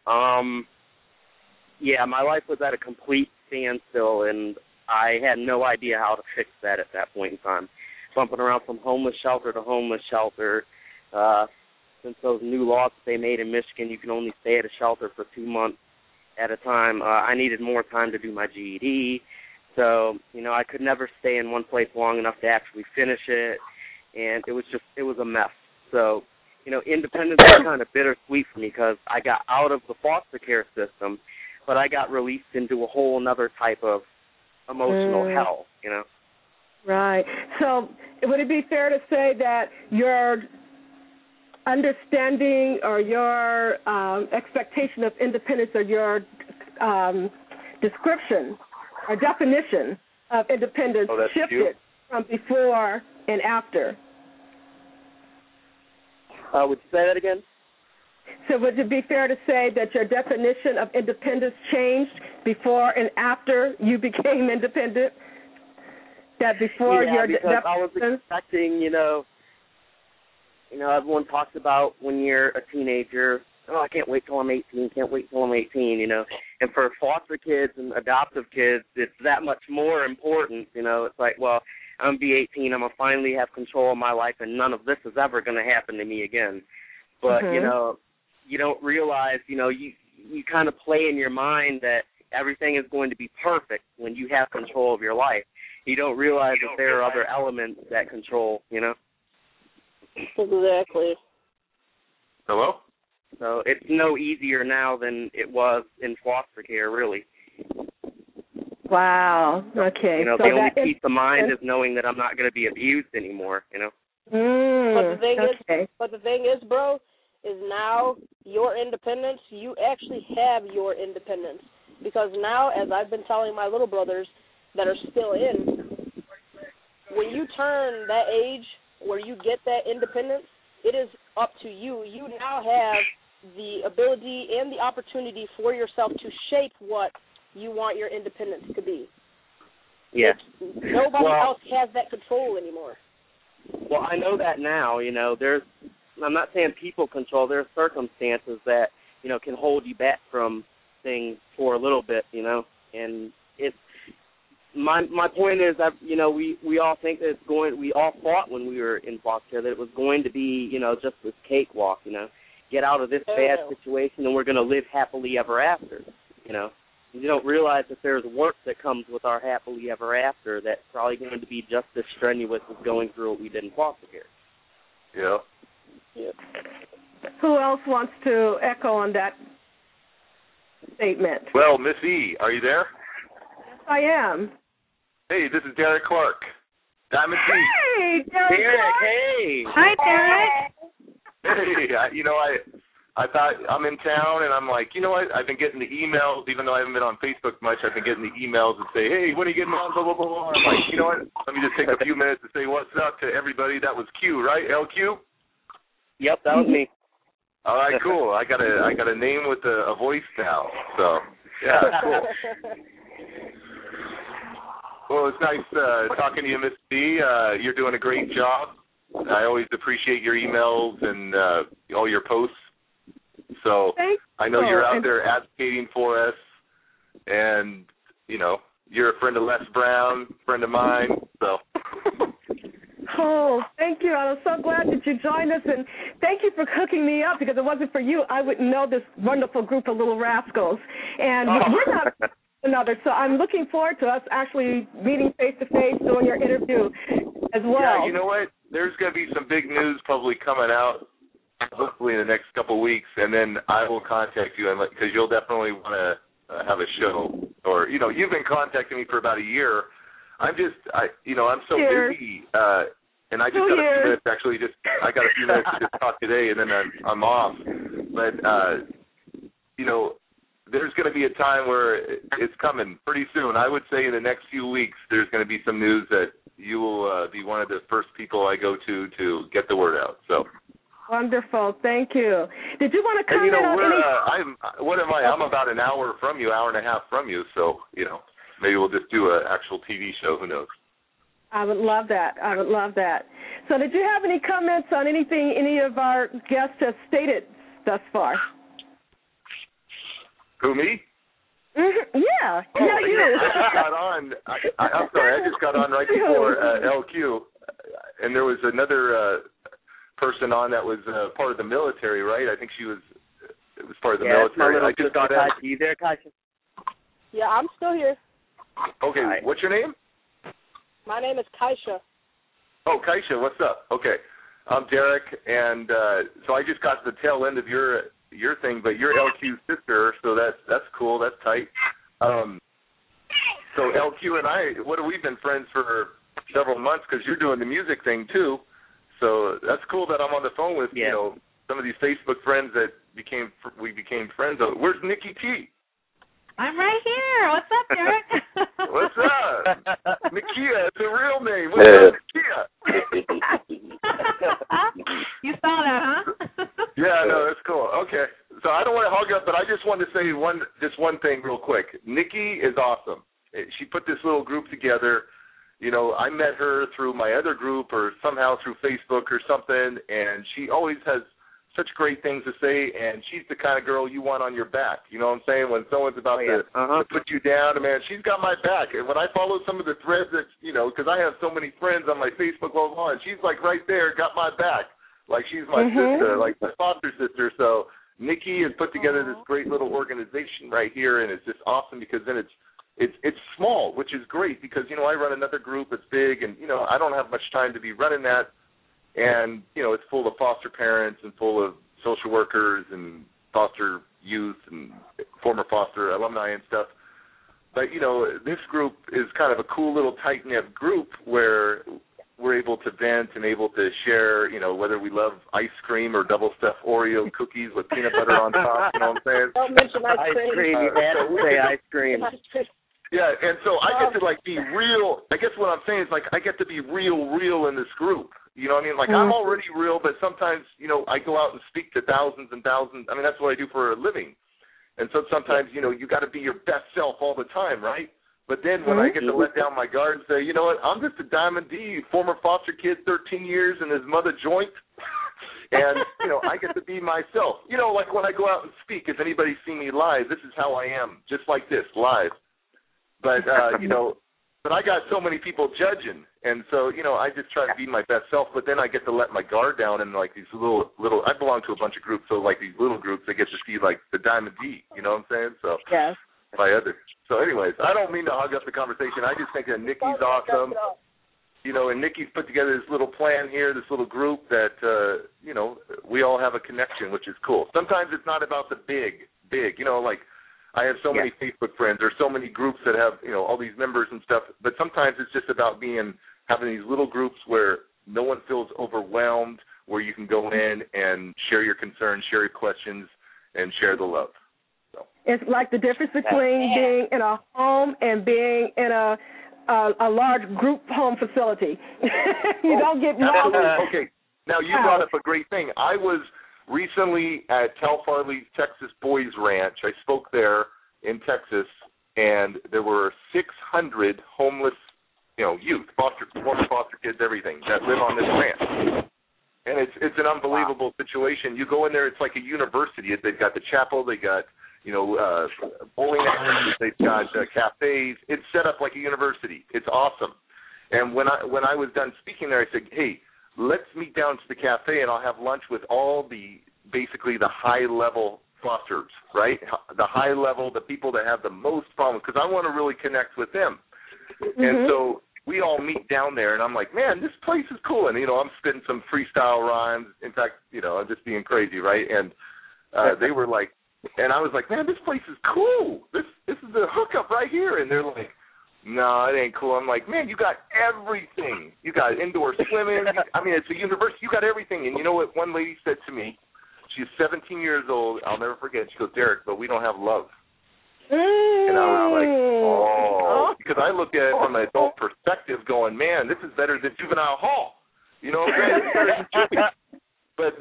My life was at a complete standstill, and I had no idea how to fix that at that point in time. Bumping around from homeless shelter to homeless shelter. Since those new laws that they made in Michigan, you can only stay at a shelter for 2 months at a time. I needed more time to do my GED. So, I could never stay in one place long enough to actually finish it, and it was a mess. So, independence was kind of bittersweet for me because I got out of the foster care system, but I got released into a whole other type of emotional hell, Right. So, would it be fair to say that your understanding or your expectation of independence or your description or definition of independence shifted from before and after? Would you say that again? So would it be fair to say that your definition of independence changed before and after you became independent? That before your because I was expecting, everyone talks about when you're a teenager, I can't wait till I'm 18, And for foster kids and adoptive kids, it's that much more important, It's like, well, I'm going to be 18, I'm going to finally have control of my life, and none of this is ever going to happen to me again. But, you don't realize, you kind of play in your mind that everything is going to be perfect when you have control of your life. You don't realize that there are other elements that control, Exactly. Hello? So it's no easier now than it was in foster care, really. Wow. Okay. So the only peace of mind is knowing that I'm not going to be abused anymore, But the thing is, bro, is now your independence, you actually have your independence. Because now, as I've been telling my little brothers that are still in, when you turn that age where you get that independence, it is up to you. You now have the ability and the opportunity for yourself to shape what you want your independence to be. Yeah. Nobody else has that control anymore. Well, I know that now, I'm not saying people control, there are circumstances that, can hold you back from things for a little bit, and it's, my point is that, we all think that we all thought when we were in foster care that it was going to be, just this cakewalk, get out of this bad situation and we're going to live happily ever after, You don't realize that there's work that comes with our happily ever after that's probably going to be just as strenuous as going through what we did in foster care. Yeah. Yep. Who else wants to echo on that statement? Well, Miss E, are you there? Yes, I am. Hey, this is Derek Clark. Diamond D. Hey, Derek. Hey. Hi, Derek. Hey, I thought I'm in town, and I'm like, you know what? I've been getting the emails, even though I haven't been on Facebook much. I've been getting the emails that say, hey, when are you getting on, blah, blah, blah, blah. I'm like, you know what? Let me just take a few minutes to say what's up to everybody. That was Q, right? LQ? Yep, that was me. All right, cool. I got a name with a voice now. So, yeah, cool. Well, it's nice talking to you, Miss D. You're doing a great job. I always appreciate your emails and all your posts. So I know you're out there advocating for us, and, you're a friend of Les Brown, friend of mine, so. Oh, thank you. I'm so glad that you joined us, and thank you for hooking me up, because if it wasn't for you, I wouldn't know this wonderful group of little rascals. And we're not another, so I'm looking forward to us actually meeting face-to-face, doing your interview as well. Yeah, you know what? There's going to be some big news probably coming out, hopefully in the next couple of weeks, and then I will contact you, because you'll definitely want to have a show. Or, you've been contacting me for about a year. I'm so busy, and I just got a few minutes, actually, I got a few minutes to just talk today, and then I'm off. But, there's going to be a time where it's coming pretty soon. I would say in the next few weeks there's going to be some news that you will be one of the first people I go to get the word out. So. Wonderful. Thank you. Did you want to comment on any? I'm about an hour from you, hour and a half from you, so, maybe we'll just do an actual TV show. Who knows? I would love that. So did you have any comments on anything any of our guests have stated thus far? Who, me? Mm-hmm. Yeah. Oh, yeah, you. I just got on. I'm sorry. I just got on right before LQ, and there was another person on that was part of the military, right? I think it was part of the military. I just got on. You there, Kaisha? Yeah, I'm still here. Okay, Hi. What's your name? My name is Kaisha. Oh, Kaisha, what's up? Okay, I'm Derek, and so I just got the tail end of your thing, but you're LQ's sister, so that's cool, that's tight. So LQ and I, we've been friends for several months because you're doing the music thing too. So that's cool that I'm on the phone with some of these Facebook friends that we became friends of. Where's Nikki T? I'm right here. What's up, Derek? What's up? Nakia, it's a real name. What's up, Nakia? You saw that, huh? Yeah, no, that's cool. Okay. So I don't want to hog up, but I just wanted to say one thing real quick. Nikki is awesome. She put this little group together. I met her through my other group or somehow through Facebook or something, and she always has such great things to say, and she's the kind of girl you want on your back. You know what I'm saying? When someone's about to put you down, man, she's got my back. And when I follow some of the threads that, because I have so many friends on my Facebook, and she's like right there, got my back. Like she's my sister, like my foster sister. So Nikki has put together this great little organization right here, and it's just awesome because then it's small, which is great because, I run another group that's big, and, I don't have much time to be running that. And, it's full of foster parents and full of social workers and foster youth and former foster alumni and stuff. But, this group is kind of a cool little tight-knit group where we're able to vent and able to share, whether we love ice cream or double-stuffed Oreo cookies with peanut butter on top, you know what I'm saying? Don't mention ice cream. You had to say ice cream. Yeah, and so I get to, be real. I guess what I'm saying is, I get to be real in this group. You know what I mean? I'm already real, but sometimes, I go out and speak to thousands and thousands. I mean, that's what I do for a living. And so sometimes, you got to be your best self all the time, right? But then when I get to let down my guard and say, you know what, I'm just a Diamond D, former foster kid, 13 years, and his mother joint. And, I get to be myself. Like when I go out and speak, if anybody's seen me live, this is how I am, just like this, live. But, but I got so many people judging. And so, I just try to be my best self, but then I get to let my guard down and, these little, I belong to a bunch of groups, so, these little groups, I get to see, the Diamond D, you know what I'm saying? So, yes. By others. So, anyways, I don't mean to hog up the conversation. I just think that Nikki's awesome. And Nikki's put together this little plan here, this little group that, we all have a connection, which is cool. Sometimes it's not about the big, I have so many Facebook friends. There's so many groups that have, all these members and stuff. But sometimes it's just about having these little groups where no one feels overwhelmed, where you can go in and share your concerns, share your questions, and share the love. So. It's like the difference between being in a home and being in a large group home facility. You don't get involved. Okay. Now, you brought up a great thing. I was recently at Cal Farley's Texas Boys Ranch. I spoke there in Texas, and there were 600 homeless, youth, former foster kids, everything, that live on this ranch. And it's an unbelievable situation. You go in there, it's like a university. They've got the chapel, they got, bowling alleys, they've got cafes. It's set up like a university. It's awesome. And when I was done speaking there, I said, hey, let's meet down to the cafe and I'll have lunch with all basically the high-level fosters, right? The high-level, the people that have the most problems, because I want to really connect with them. Mm-hmm. And so we all meet down there, and I'm like, man, this place is cool. And, I'm spitting some freestyle rhymes. In fact, I'm just being crazy, right? And they were like, and I was like, man, this place is cool. This is the hookup right here. And they're like, no, it ain't cool. I'm like, man, you got everything. You got indoor swimming. It's a university. You got everything. And you know what one lady said to me? She's 17 years old. I'll never forget. She goes, Derek, but we don't have love. And I was like, because I look at it from an adult perspective going, man, this is better than juvenile hall. You know what I'm saying? But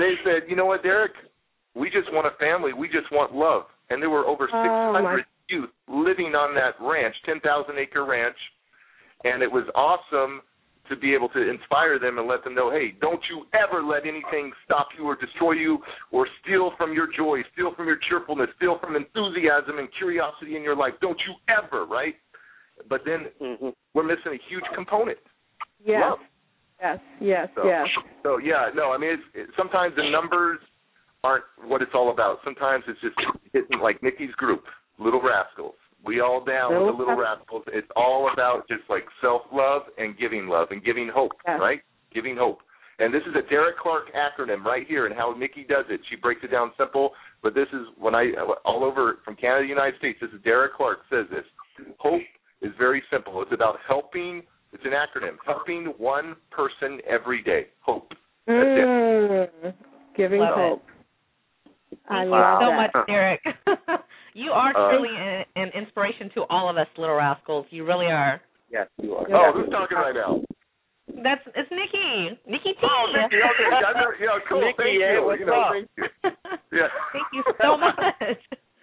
they said, you know what, Derek, we just want a family. We just want love. And there were over 600 youth living on that ranch, 10,000-acre ranch, and it was awesome to be able to inspire them and let them know, hey, don't you ever let anything stop you or destroy you or steal from your joy, steal from your cheerfulness, steal from enthusiasm and curiosity in your life. Don't you ever, right? But then we're missing a huge component. Yes. Love. Yes. So yeah, no, I mean, sometimes the numbers aren't what it's all about. Sometimes it's just hitting like Nikki's group, Little Rascals. We all down with the Little Rascals. It's all about just like self-love and giving love and giving hope, right? Giving hope. And this is a Derek Clark acronym right here, and how Nikki does it. She breaks it down simple, but this is when all over from Canada, United States, this is Derek Clark says this. Hope is very simple. It's about helping. It's an acronym. Helping one person every day. Hope. That's it. Giving hope. Thank you so much, Derek. You are truly an inspiration to all of us, Little Rascals. You really are. Yes, you are. Oh, who's talking right now? It's Nikki. Nikki T. Oh, Nikki. Okay. Yeah, cool. Nikki, thank you. What's up? Thank you. Yeah. Thank you so much.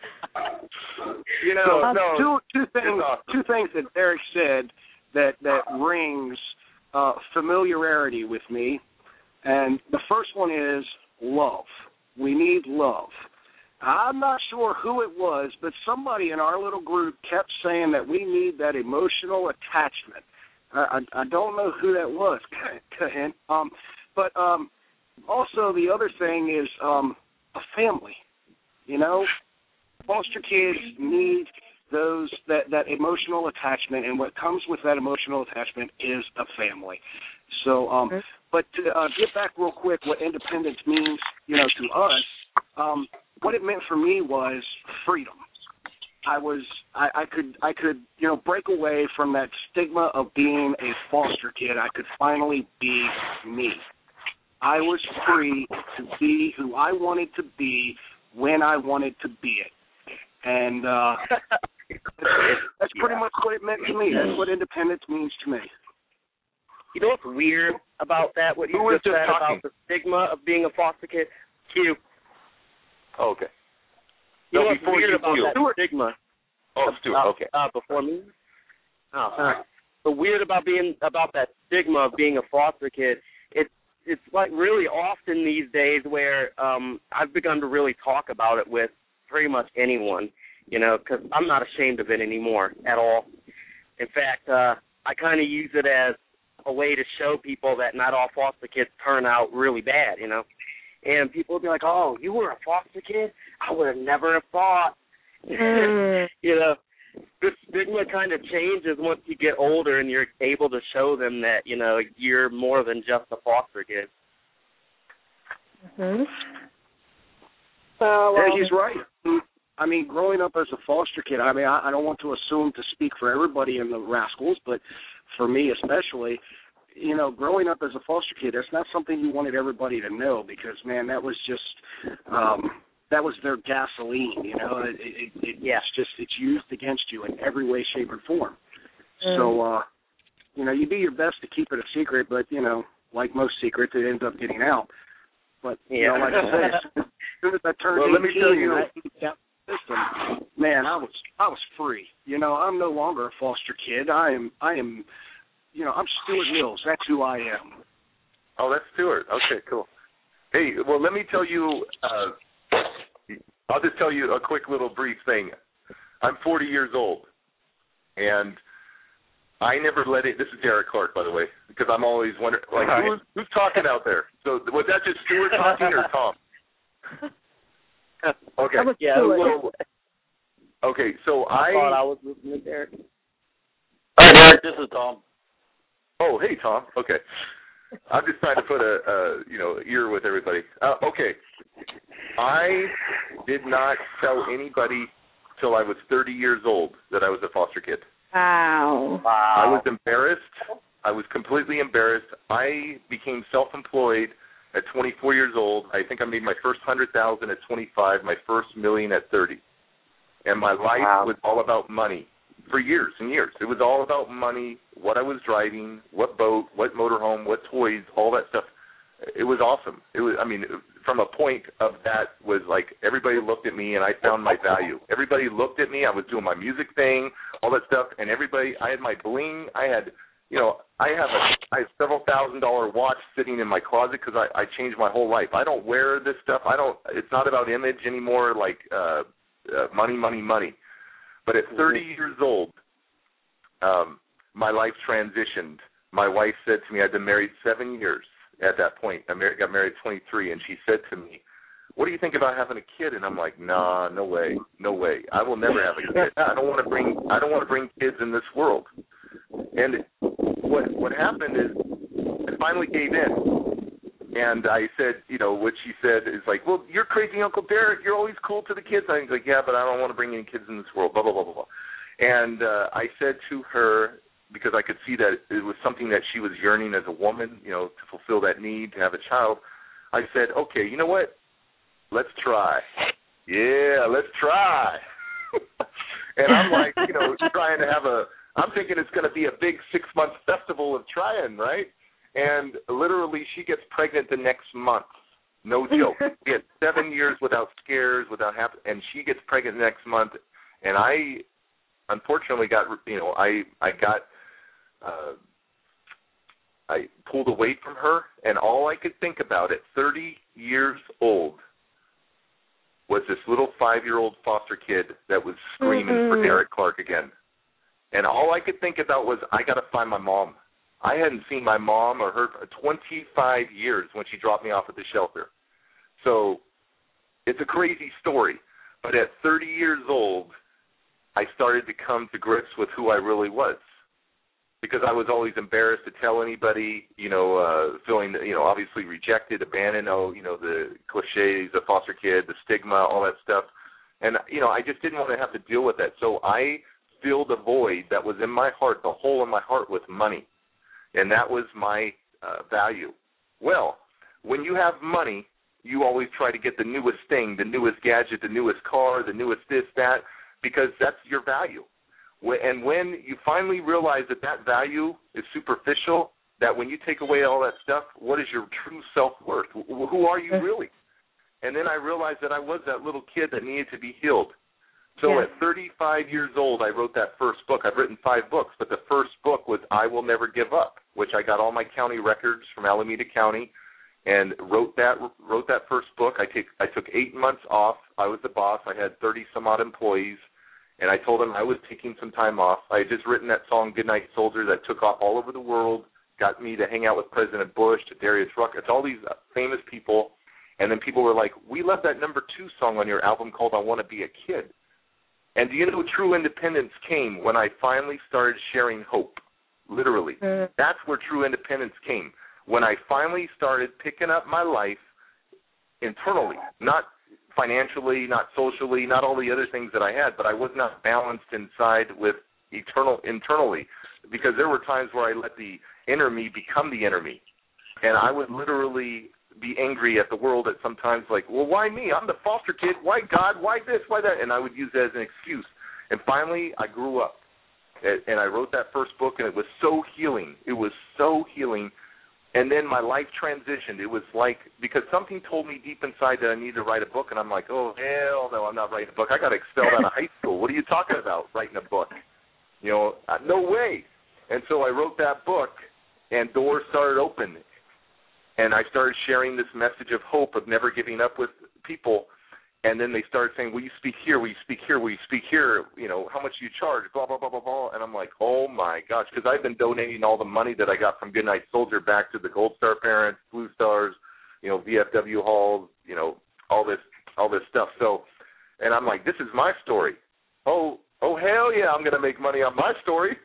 Two things that Derek said that rings familiarity with me, and the first one is love. We need love. I'm not sure who it was, but somebody in our little group kept saying that we need that emotional attachment. I don't know who that was, but also the other thing is a family. You know, foster kids need that emotional attachment, and what comes with that emotional attachment is a family. So, but to get back real quick, what independence means, to us, what it meant for me was freedom. I could break away from that stigma of being a foster kid. I could finally be me. I was free to be who I wanted to be when I wanted to be it. And that's pretty much what it meant to me. That's what independence means to me. You know what's weird about that? What you just said about the stigma of being a foster kid? Q. Oh, okay. You know what's weird about that stigma? Oh, Stuart. Okay. Before me. The weird about that stigma of being a foster kid, it's like really often these days where I've begun to really talk about it with pretty much anyone, because I'm not ashamed of it anymore at all. In fact, I kind of use it as a way to show people that not all foster kids turn out really bad, And people will be like, oh, you were a foster kid? I would have never have thought. The stigma kind of changes once you get older and you're able to show them that, you're more than just a foster kid. He's right. I mean, growing up as a foster kid, I don't want to assume to speak for everybody in the Rascals, but for me especially, growing up as a foster kid, that's not something you wanted everybody to know because, man, that was just that was their gasoline, It's used against you in every way, shape, or form. So, you do your best to keep it a secret, but, like most secrets, it ends up getting out. But, like I said, as soon as I turned 18, let me tell you, that system, man, I was free. I'm no longer a foster kid. I am, I'm Stuart Mills. That's who I am. Oh, that's Stuart. Okay, cool. Hey, well, let me tell you, I'll just tell you a quick little brief thing. I'm 40 years old, and I never let it. This is Derek Clark, by the way, because I'm always wondering, like, who's talking out there? So was that just Stuart talking or Tom? Okay. Yeah. Okay, so I thought I was listening to Derek. Hi, Derek. This is Tom. Oh, hey, Tom. Okay. I'm just trying to put a ear with everybody. Okay. I did not tell anybody till I was 30 years old that I was a foster kid. Wow. I was embarrassed. I was completely embarrassed. I became self-employed at 24 years old. I think I made my first $100,000 at 25, my first $1 million at 30. And my life was all about money for years and years. It was all about money, what I was driving, what boat, what motorhome, what toys, all that stuff. it was awesome. It was, I mean, from a point of that was like everybody looked at me and I found my value. Everybody looked at me. I was doing my music thing, all that stuff, and everybody. I had my bling. I had, you know, I have several $1,000 watch sitting in my closet because I changed my whole life. I don't wear this stuff. It's not about image anymore. Like money. But at 30 years old, my life transitioned. My wife said to me, I'd been married 7 years at that point. I got married at 23, and she said to me, what do you think about having a kid? And I'm like, nah, no way. I will never have a kid. I don't want to bring kids in this world. And what happened is I finally gave in. And I said, you know, what she said is like, well, you're crazy, Uncle Derek. You're always cool to the kids. I was like, yeah, but I don't want to bring any kids in this world, blah, blah, blah, blah, blah. And I said to her, because I could see that it was something that she was yearning as a woman, you know, to fulfill that need to have a child, I said, okay, you know what? Let's try. Yeah, let's try. And I'm like, you know, trying to have I'm thinking it's going to be a big 6-month festival of trying, right? And literally she gets pregnant the next month. No joke. We had 7 years without scares, and she gets pregnant the next month. And I unfortunately got, you know, I pulled away from her, and all I could think about at 30 years old was this little 5-year-old foster kid that was screaming for Derek Clark again. And all I could think about was, I got to find my mom. I hadn't seen my mom or her for 25 years when she dropped me off at the shelter. So it's a crazy story. But at 30 years old, I started to come to grips with who I really was, because I was always embarrassed to tell anybody, you know, feeling, you know, obviously rejected, abandoned, you know, the cliches, the foster kid, the stigma, all that stuff. And, you know, I just didn't want to have to deal with that. So I filled a void that was in my heart, the hole in my heart, with money. And that was my value. Well, when you have money, you always try to get the newest thing, the newest gadget, the newest car, the newest this, that, because that's your value. And when you finally realize that that value is superficial, that when you take away all that stuff, what is your true self-worth? Who are you really? And then I realized that I was that little kid that needed to be healed. So at 35 years old, I wrote that first book. I've written 5 books, but the first book was I Will Never Give Up, which I got all my county records from Alameda County and wrote that first book. I took 8 months off. I was the boss. I had 30-some-odd employees. And I told them I was taking some time off. I had just written that song, Goodnight Soldier, that took off all over the world, got me to hang out with President Bush, to Darius Rucker. It's all these famous people. And then people were like, we love that number 2 song on your album called I Want to Be a Kid. And do you know true independence came when I finally started sharing hope, literally. That's where true independence came, when I finally started picking up my life internally, not financially, not socially, not all the other things that I had, but I was not balanced inside with internally, because there were times where I let the inner me become the inner me, and I would literally be angry at the world at sometimes, like, well, why me? I'm the foster kid. Why God? Why this? Why that? And I would use that as an excuse. And finally, I grew up, and I wrote that first book, and it was so healing. It was so healing. And then my life transitioned. It was like, because something told me deep inside that I needed to write a book, and I'm like, oh, hell no, I'm not writing a book. I got expelled out of high school. What are you talking about, writing a book? You know, no way. And so I wrote that book, and doors started opening. And I started sharing this message of hope, of never giving up with people. And then they started saying, will you speak here? Will you speak here? Will you speak here? You know, how much do you charge? Blah, blah, blah, blah, blah. And I'm like, oh, my gosh, because I've been donating all the money that I got from Goodnight Soldier back to the Gold Star parents, Blue Stars, you know, VFW halls, you know, all this stuff. So, and I'm like, this is my story. Oh, hell yeah, I'm going to make money on my story.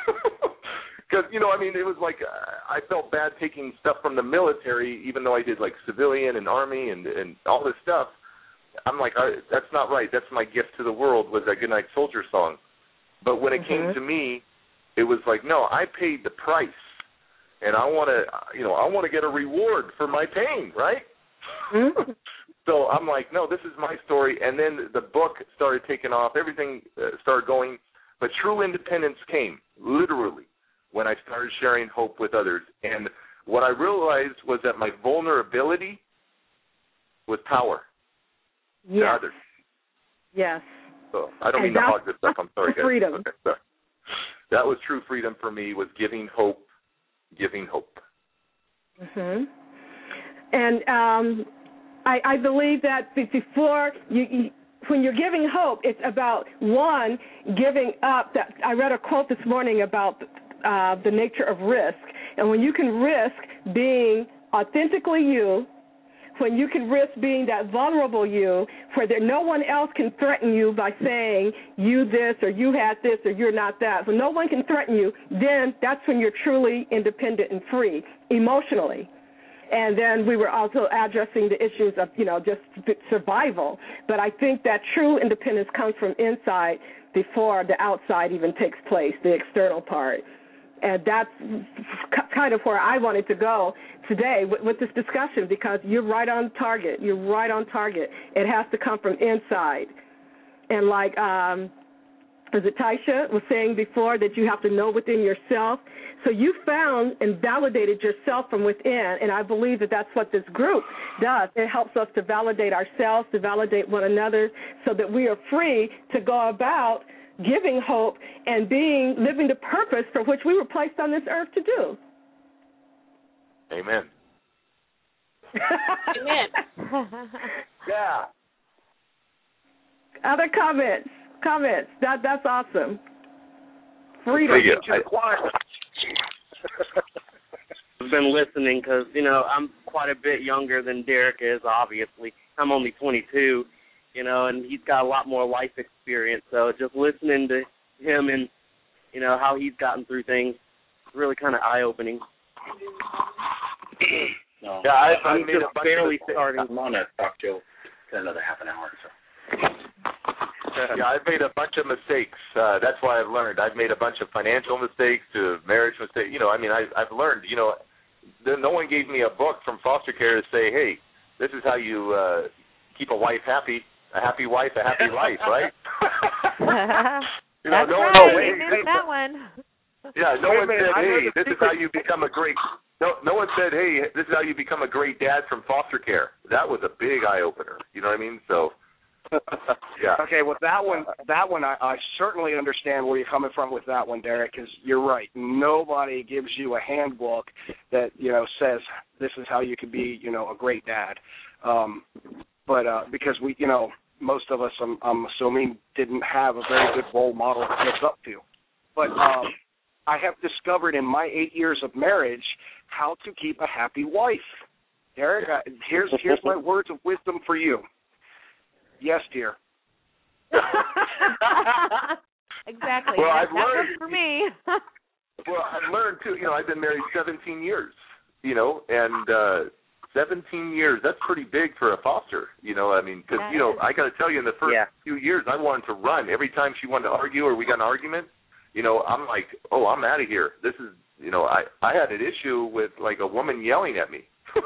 Because, you know, I mean, it was like I felt bad taking stuff from the military, even though I did, like, civilian and Army and all this stuff. I'm like, that's not right. That's my gift to the world, was that Goodnight Soldier song. But when it came to me, it was like, no, I paid the price, and I want to get a reward for my pain, right? So I'm like, no, this is my story. And then the book started taking off. Everything started going. But true independence came, literally, when I started sharing hope with others. And what I realized was that my vulnerability was power to others. Yes. So I don't mean to hog this up. I'm sorry, guys. Freedom. Okay, sorry. That was true freedom for me, was giving hope. Mhm. And I believe that before you when you're giving hope, it's about, one, giving up. That I read a quote this morning about the nature of risk. And when you can risk being authentically you, when you can risk being that vulnerable you, where no one else can threaten you by saying you this or you had this or you're not that, when no one can threaten you, then that's when you're truly independent and free emotionally. And then we were also addressing the issues of, just survival. But I think that true independence comes from inside before the outside even takes place, the external part. And that's kind of where I wanted to go today with this discussion, because you're right on target. You're right on target. It has to come from inside. And like Taisha was saying before, that you have to know within yourself. So you found and validated yourself from within, and I believe that that's what this group does. It helps us to validate ourselves, to validate one another, so that we are free to go about giving hope and living the purpose for which we were placed on this earth to do. Amen. Amen. Yeah. Other comments? That's awesome. Freedom. I've been listening because, I'm quite a bit younger than Derek is, obviously. I'm only 22, and he's got a lot more life experience. So just listening to him and, how he's gotten through things is really kind of eye-opening. No. Yeah, I'm just barely starting. I'm on to talk to another half an hour or so. Yeah, I've made a bunch of mistakes. That's why I've learned. I've made a bunch of financial mistakes, to marriage mistakes. I've learned. No one gave me a book from foster care to say, hey, this is how you keep a wife happy. A happy wife, a happy life, right? That's no right. one, Amen to that one. Yeah, no one said, hey, this is how you become a great. No one said, hey, this is how you become a great dad from foster care. That was a big eye opener. You know what I mean? So. Yeah. Okay, well, that one, I certainly understand where you're coming from with that one, Derek, because you're right. Nobody gives you a handbook that, says this is how you can be, a great dad. But because we, most of us, I'm assuming, didn't have a very good role model to look up to. But I have discovered in my 8 years of marriage how to keep a happy wife. Derek, here's my words of wisdom for you. Yes, dear. Exactly. Well, that works for me. Well, I've learned, too. I've been married 17 years, and 17 years, that's pretty big for a foster, because, I got to tell you, in the first few years, I wanted to run. Every time she wanted to argue or we got an argument, I'm like, oh, I'm out of here. This is, I had an issue with, like, a woman yelling at me.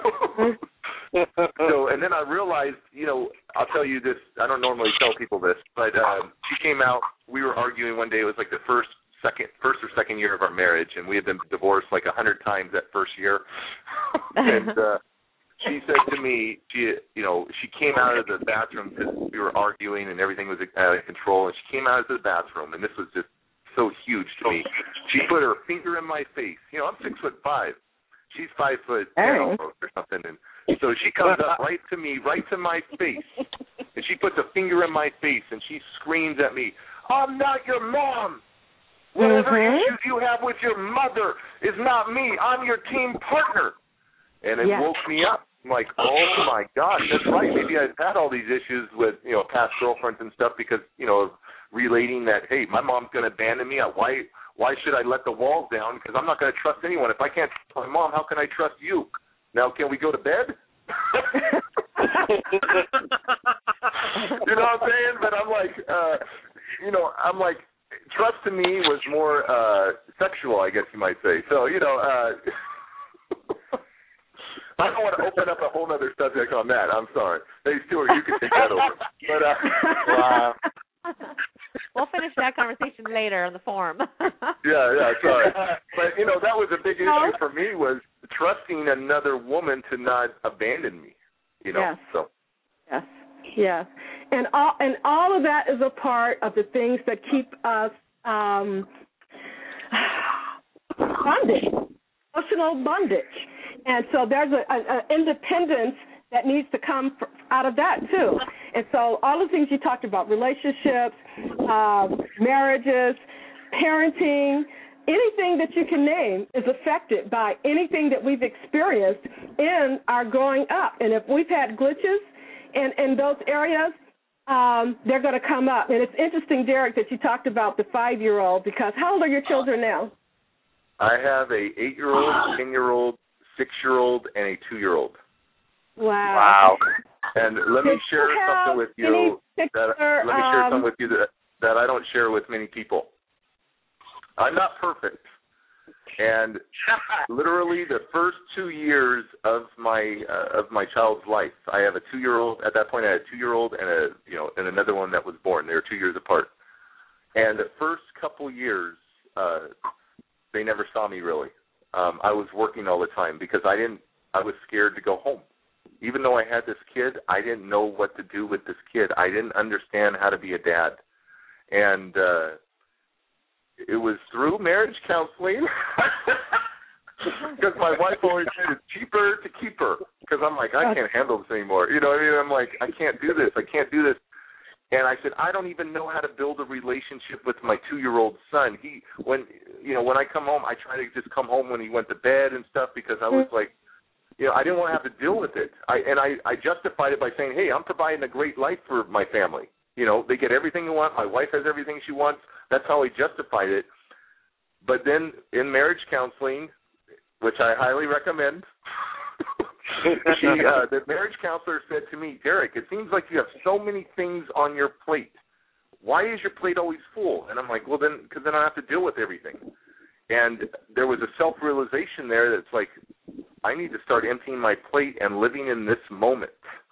So, and then I realized, I'll tell you this. I don't normally tell people this, but she came out. We were arguing one day. It was like the first or second year of our marriage, and we had been divorced like 100 times that first year. And she said to me, she came out of the bathroom because we were arguing and everything was out of control. And she came out of the bathroom, and this was just so huge to me. She put her finger in my face. I'm 6'5". She's 5'10" almost or something, and so she comes up right to me, right to my face, and she puts a finger in my face, and she screams at me, "I'm not your mom. Whatever issues you have with your mother is not me. I'm your team partner." And it woke me up. I'm like, oh my gosh, that's right. Maybe I've had all these issues with past girlfriends and stuff because relating that, hey, my mom's going to abandon me. Why should I let the walls down? Because I'm not going to trust anyone. If I can't trust my mom, how can I trust you? Now, can we go to bed? You know what I'm saying? But I'm like, trust to me was more sexual, I guess you might say. So, I don't want to open up a whole other subject on that. I'm sorry. Hey, Stuart, you can take that over. But, wow. We'll finish that conversation later on the forum. Yeah, sorry. But, that was a big issue for me was trusting another woman to not abandon me, you know. Yes. So. Yes. And all of that is a part of the things that keep us bondage, emotional bondage. And so there's an independence that needs to come out of that too. And so all the things you talked about, relationships, marriages, parenting, anything that you can name is affected by anything that we've experienced in our growing up. And if we've had glitches in those areas, they're going to come up. And it's interesting, Derek, that you talked about the 5-year-old, because how old are your children now? I have a 8-year-old, 10-year-old, 6-year-old, and a 2-year-old. Wow. And let me share something with you that I don't share with many people. I'm not perfect. And literally the first 2 years of my child's life, I have a 2-year-old. At that point, I had a 2-year-old and another one that was born. They were 2 years apart. And the first couple years, they never saw me really. I was working all the time because I was scared to go home. Even though I had this kid, I didn't know what to do with this kid. I didn't understand how to be a dad. And it was through marriage counseling because my wife always said it's cheaper to keep her because I'm like, I can't handle this anymore. You know what I mean? I'm like, I can't do this. And I said, I don't even know how to build a relationship with my 2-year-old son. When I come home, I try to just come home when he went to bed and stuff because I was like, I didn't want to have to deal with it. I justified it by saying, hey, I'm providing a great life for my family. They get everything they want. My wife has everything she wants. That's how I justified it. But then in marriage counseling, which I highly recommend, the marriage counselor said to me, Derek, it seems like you have so many things on your plate. Why is your plate always full? And I'm like, well, because then I have to deal with everything. And there was a self-realization there that's like, I need to start emptying my plate and living in this moment.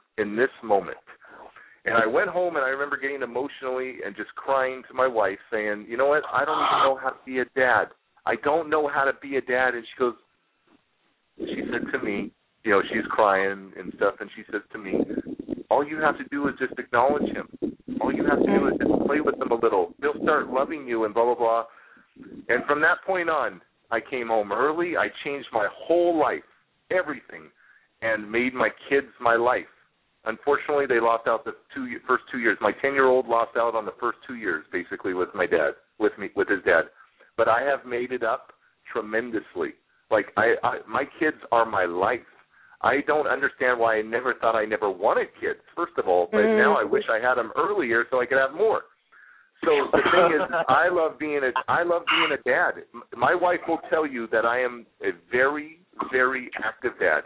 And I went home and I remember getting emotionally and just crying to my wife saying, you know what, I don't even know how to be a dad. I don't know how to be a dad. And she said to me, she's crying and stuff, and she says to me, all you have to do is just acknowledge him. All you have to do is just play with him a little. He'll start loving you and blah, blah, blah. And from that point on, I came home early. I changed my whole life, everything, and made my kids my life. Unfortunately, they lost out the first 2 years. My 10-year-old lost out on the first 2 years, basically, with my dad, with his dad. But I have made it up tremendously. Like, my kids are my life. I don't understand why I never thought I never wanted kids, first of all, but now I wish I had them earlier so I could have more. So the thing is, I love being a dad. My wife will tell you that I am a very, very active dad.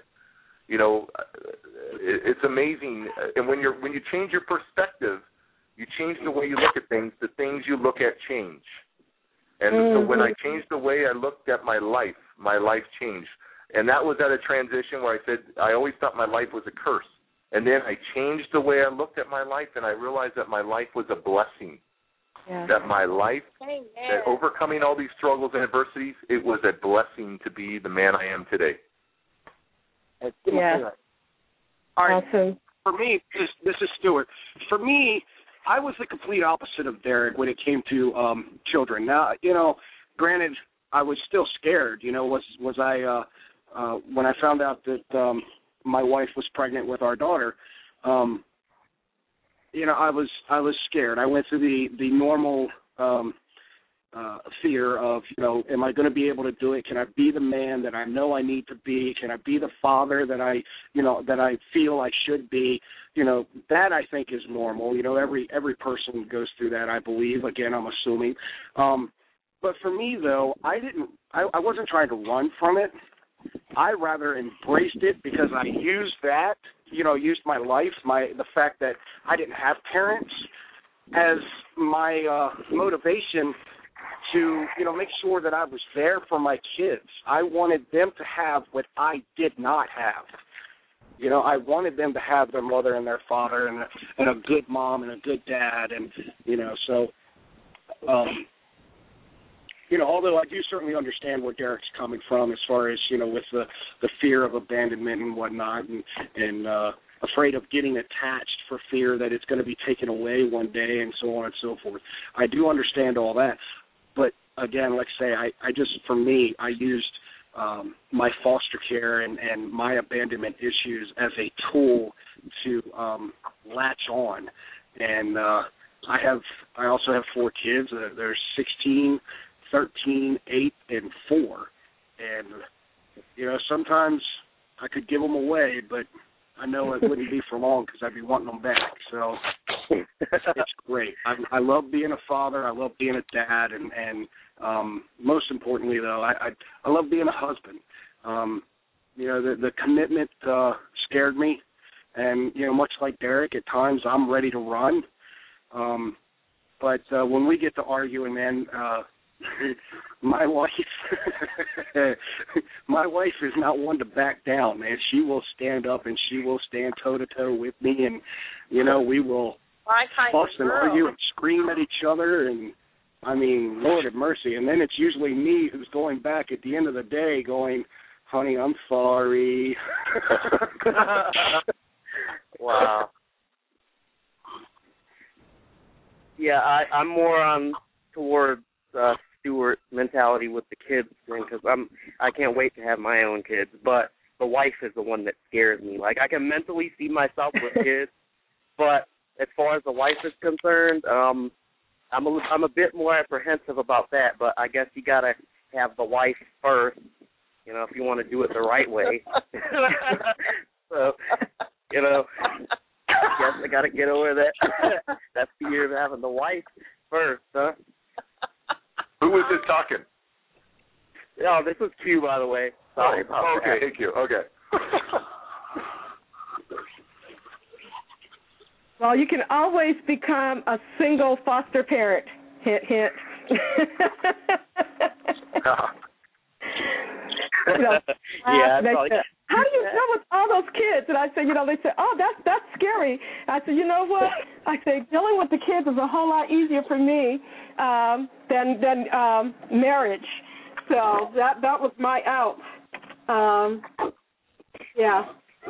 It's amazing. And when you change your perspective, you change the way you look at things. The things you look at change. And so when I changed the way I looked at my life changed. And that was at a transition where I said I always thought my life was a curse. And then I changed the way I looked at my life, and I realized that my life was a blessing. Yeah. That my life, that overcoming all these struggles and adversities, it was a blessing to be the man I am today. Yeah. All right. Awesome. For me, this is Stuart. For me, I was the complete opposite of Derek when it came to children. Now, granted, I was still scared. Was I when I found out that my wife was pregnant with our daughter? I was scared. I went through the normal fear of, am I going to be able to do it? Can I be the man that I know I need to be? Can I be the father that I feel I should be? That I think is normal. Every person goes through that, I believe. Again, I'm assuming. But for me, though, I wasn't trying to run from it. I rather embraced it because I used that, used my life, the fact that I didn't have parents as my motivation to, make sure that I was there for my kids. I wanted them to have what I did not have. I wanted them to have their mother and their father and a good mom and a good dad, and so although I do certainly understand where Derek's coming from as far as, with the fear of abandonment and whatnot, and afraid of getting attached for fear that it's going to be taken away one day and so on and so forth. I do understand all that. But, again, like I say, for me, I used my foster care and my abandonment issues as a tool to latch on. And I also have 4 kids. They're 16, 13, 8, and 4. And, sometimes I could give them away, but I know it wouldn't be for long because I'd be wanting them back. So it's great. I love being a father. I love being a dad. And most importantly, though, I love being a husband. The commitment scared me. And, much like Derek, at times I'm ready to run. But when we get to arguing, man, my wife is not one to back down, man. She will stand up and she will stand toe-to-toe with me. And, we will fuss and argue and scream at each other. And, I mean, Lord have mercy. And then it's usually me who's going back at the end of the day going, honey, I'm sorry. Wow. Yeah, I'm more on towards Stuart mentality with the kids thing because I can't wait to have my own kids, but the wife is the one that scares me. Like I can mentally see myself with kids, but as far as the wife is concerned, I'm a bit more apprehensive about that. But I guess you gotta have the wife first, if you want to do it the right way. So, I guess I got to get over that fear of having the wife first, huh? Who was this talking? Oh, this was Q, by the way. Sorry about that. Okay, Q. Okay. Well, you can always become a single foster parent. Hint, hint. How do you deal with all those kids? And I say, they say, oh, that's scary. I said, you know what? I say, dealing with the kids is a whole lot easier for me than marriage. So that was my out. Yeah.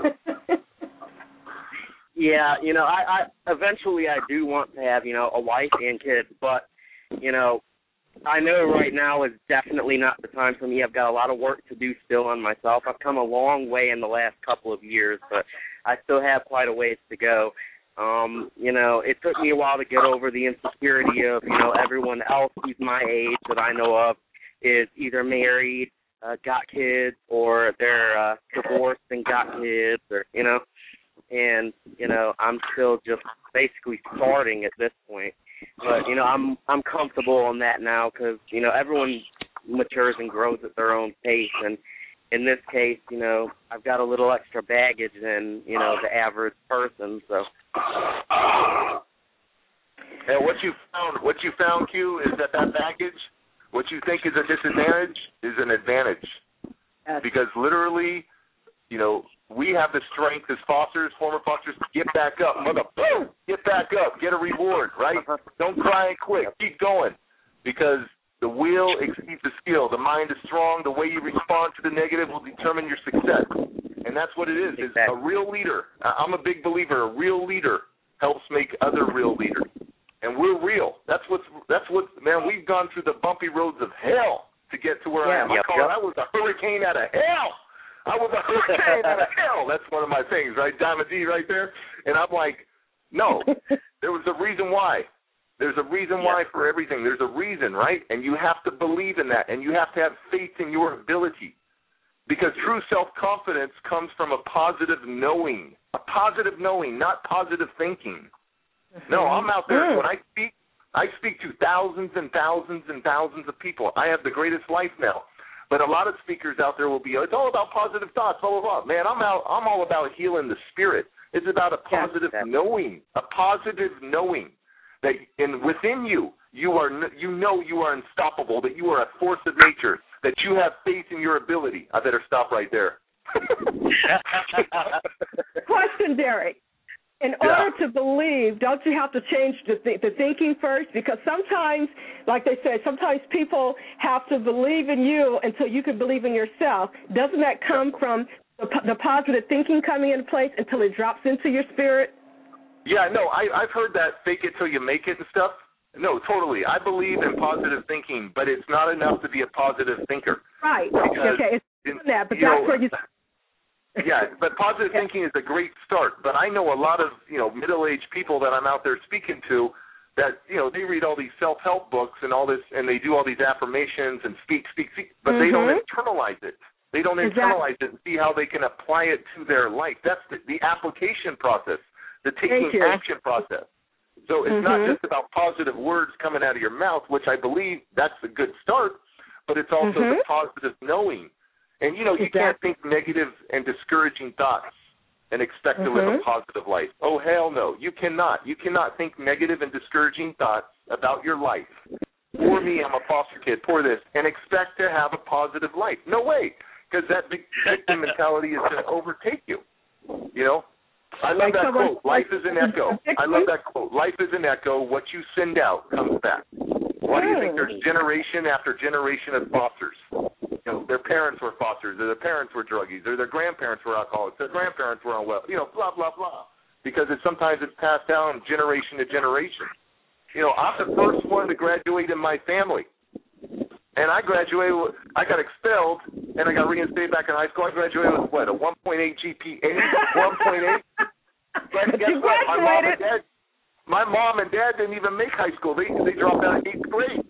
Yeah, I eventually I do want to have, a wife and kids, but, I know right now is definitely not the time for me. I've got a lot of work to do still on myself. I've come a long way in the last couple of years, but I still have quite a ways to go. It took me a while to get over the insecurity of, everyone else who's my age that I know of is either married, got kids, or they're divorced and got kids, or, and, I'm still just basically starting at this point. But, I'm comfortable on that now because, everyone matures and grows at their own pace. And in this case, I've got a little extra baggage than, the average person. So. And what you found, Q, is that baggage, what you think is a disadvantage, is an advantage. Because literally, we have the strength as fosters, former fosters, to get back up. Get back up. Get a reward, right? Don't cry and quit. Keep going. Because the will exceeds the skill. The mind is strong. The way you respond to the negative will determine your success. And that's what it is. Exactly. It's a real leader. I'm a big believer. A real leader helps make other real leaders. And we're real. That's what, man, we've gone through the bumpy roads of hell to get to where I am. I was a hurricane out of hell. I was a hurricane out of hell. That's one of my things, right? Diamond D right there. And I'm like, no, there was a reason why. There's a reason why for everything. There's a reason, right? And you have to believe in that, and you have to have faith in your ability. Because true self-confidence comes from a positive knowing, not positive thinking. No, I'm out there. When I speak to thousands and thousands and thousands of people. I have the greatest life now. But a lot of speakers out there will be, it's all about positive thoughts, blah, blah, blah. Man, I'm all about healing the spirit. It's about a positive knowing, that within you, you are unstoppable, that you are a force of nature, that you have faith in your ability. I better stop right there. Question, Derek. in order to believe, don't you have to change the thinking first? Because sometimes, like they say, sometimes people have to believe in you until you can believe in yourself. Doesn't that come from the positive thinking coming into place until it drops into your spirit? Yeah, no, I've heard that fake it till you make it and stuff. No, totally. I believe in positive thinking, but it's not enough to be a positive thinker. Right. Okay, it's that, but that's where you... Yeah, but positive thinking is a great start. But I know a lot of, middle-aged people that I'm out there speaking to that, they read all these self-help books and all this, and they do all these affirmations and speak, but they don't internalize it. They don't internalize it and see how they can apply it to their life. That's the application process, the taking action process. So it's not just about positive words coming out of your mouth, which I believe that's a good start, but it's also the positive knowing. And, you can't think negative and discouraging thoughts and expect to live a positive life. Oh, hell no. You cannot. You cannot think negative and discouraging thoughts about your life. Poor me, I'm a foster kid, poor this, and expect to have a positive life. No way, because that victim mentality is going to overtake you, I love that quote. Life is an echo. I love that quote. Life is an echo. What you send out comes back. Why do you think there's generation after generation of fosters? Their parents were fosters, or their parents were druggies, or their grandparents were alcoholics, their grandparents were unwell, blah, blah, blah. Because sometimes it's passed down generation to generation. I'm the first one to graduate in my family. And I graduated, I got expelled, and I got reinstated back in high school. I graduated with, a 1.8 GPA? 1.8? But guess what? My mom and dad didn't even make high school. They dropped out of 8th grade.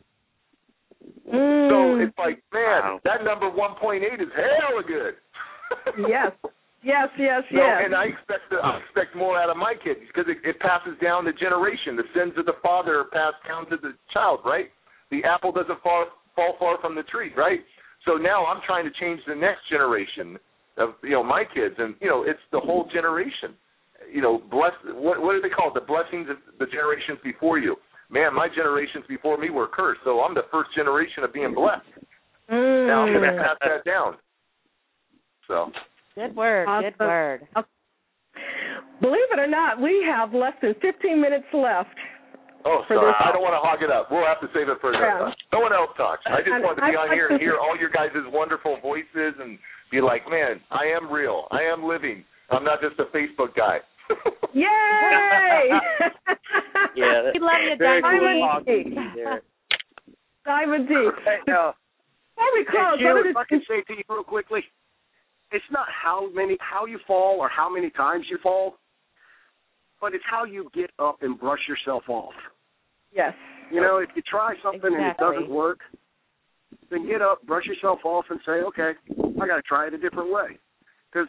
So it's like, man, that number 1.8 is hella good. Yes. And I expect more out of my kids because it passes down the generation. The sins of the father are passed down to the child, right? The apple doesn't fall far from the tree, right? So now I'm trying to change the next generation of, my kids, and, it's the whole generation. What do they call it? The blessings of the generations before you. Man, my generations before me were cursed, so I'm the first generation of being blessed. Now I'm going to pass that down. So. Good word. Awesome. Good word. Believe it or not, we have less than 15 minutes left. Oh, sorry. I don't want to hog it up. We'll have to save it for another time. No one else talks. I just wanted to be on here and hear all your guys' wonderful voices and be like, man, I am real. I am living. I'm not just a Facebook guy. Yay! We love you, Diamond D. Diamond D. Before we close, if I can say to you real quickly, it's not how you fall or how many times you fall, but it's how you get up and brush yourself off. Yes. If you try something and it doesn't work, then get up, brush yourself off, and say, okay, I got to try it a different way. Because,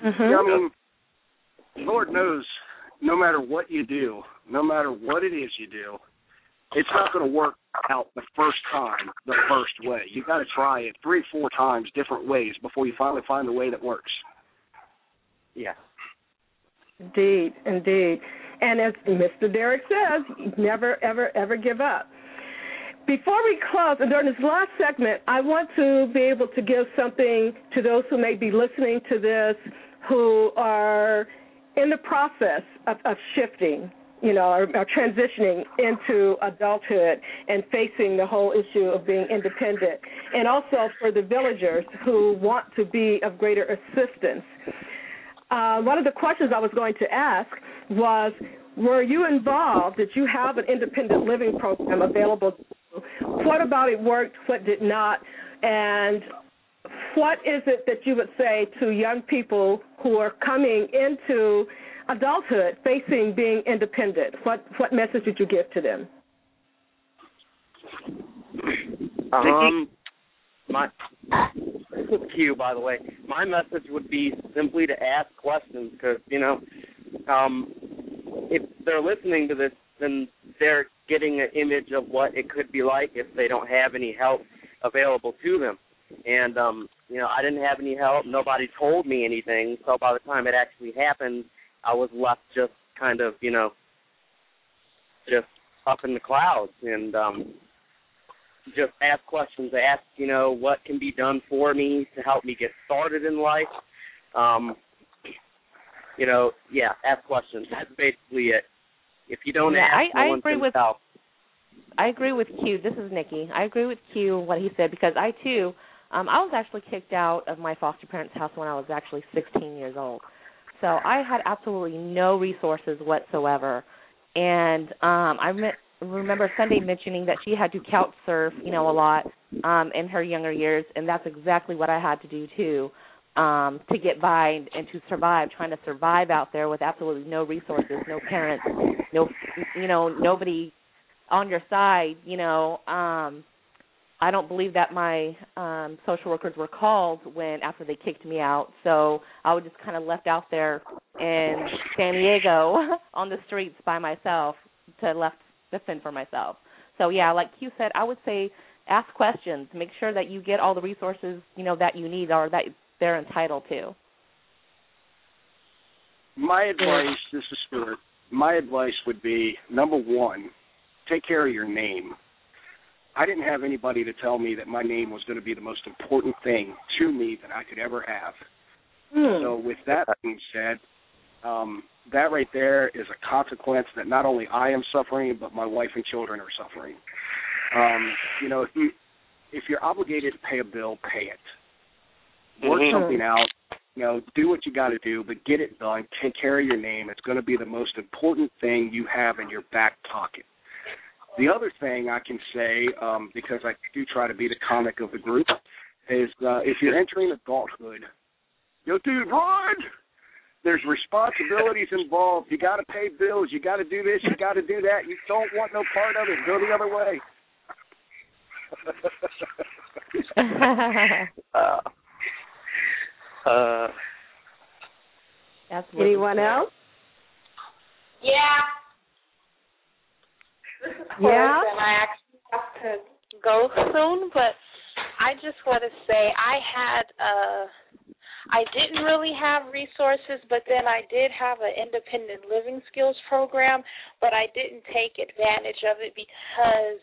Lord knows, no matter what you do, no matter what it is you do, it's not going to work out the first time the first way. You've got to try it 3 or 4 times different ways before you finally find the way that works. Yeah. Indeed. And as Mr. Derek says, never, ever, ever give up. Before we close, and during this last segment, I want to be able to give something to those who may be listening to this who are in the process of shifting, or transitioning into adulthood and facing the whole issue of being independent, and also for the villagers who want to be of greater assistance. One of the questions I was going to ask was, were you involved? Did you have an independent living program available to you? What about it worked? What did not? And what is it that you would say to young people who are coming into adulthood, facing being independent? What message would you give to them? This is Q, by the way. My message would be simply to ask questions because, if they're listening to this, then they're getting an image of what it could be like if they don't have any help available to them. And, I didn't have any help. Nobody told me anything. So by the time it actually happened, I was left just kind of, just up in the clouds. And just ask questions. Ask, what can be done for me to help me get started in life. ask questions. That's basically it. If you don't ask, no one's going to tell. I agree with Q. This is Nikki. I agree with Q, what he said, because I, too, I was actually kicked out of my foster parents' house when I was actually 16 years old. So I had absolutely no resources whatsoever. And I remember Sunday mentioning that she had to couch surf, a lot in her younger years, and that's exactly what I had to do, too, to get by and to survive, trying to survive out there with absolutely no resources, no parents, nobody on your side. I don't believe that my social workers were called after they kicked me out, so I was just kind of left out there in San Diego on the streets by myself to fend for myself. So, yeah, like Q said, I would say ask questions. Make sure that you get all the resources, that you need or that they're entitled to. My advice, this is Stuart, my advice would be, number one, take care of your name. I didn't have anybody to tell me that my name was going to be the most important thing to me that I could ever have. So with that being said, that right there is a consequence that not only I am suffering, but my wife and children are suffering. If you're obligated to pay a bill, pay it. Work something out. Do what you got to do, but get it done. Take care of your name. It's going to be the most important thing you have in your back pocket. The other thing I can say, because I do try to be the comic of the group, is if you're entering adulthood, dude, run! There's responsibilities involved. You got to pay bills. You got to do this. You got to do that. You don't want no part of it. Go the other way. Anyone else? Yeah. This is Horace, and I actually have to go soon, but I just want to say I didn't really have resources, but then I did have an independent living skills program, but I didn't take advantage of it because,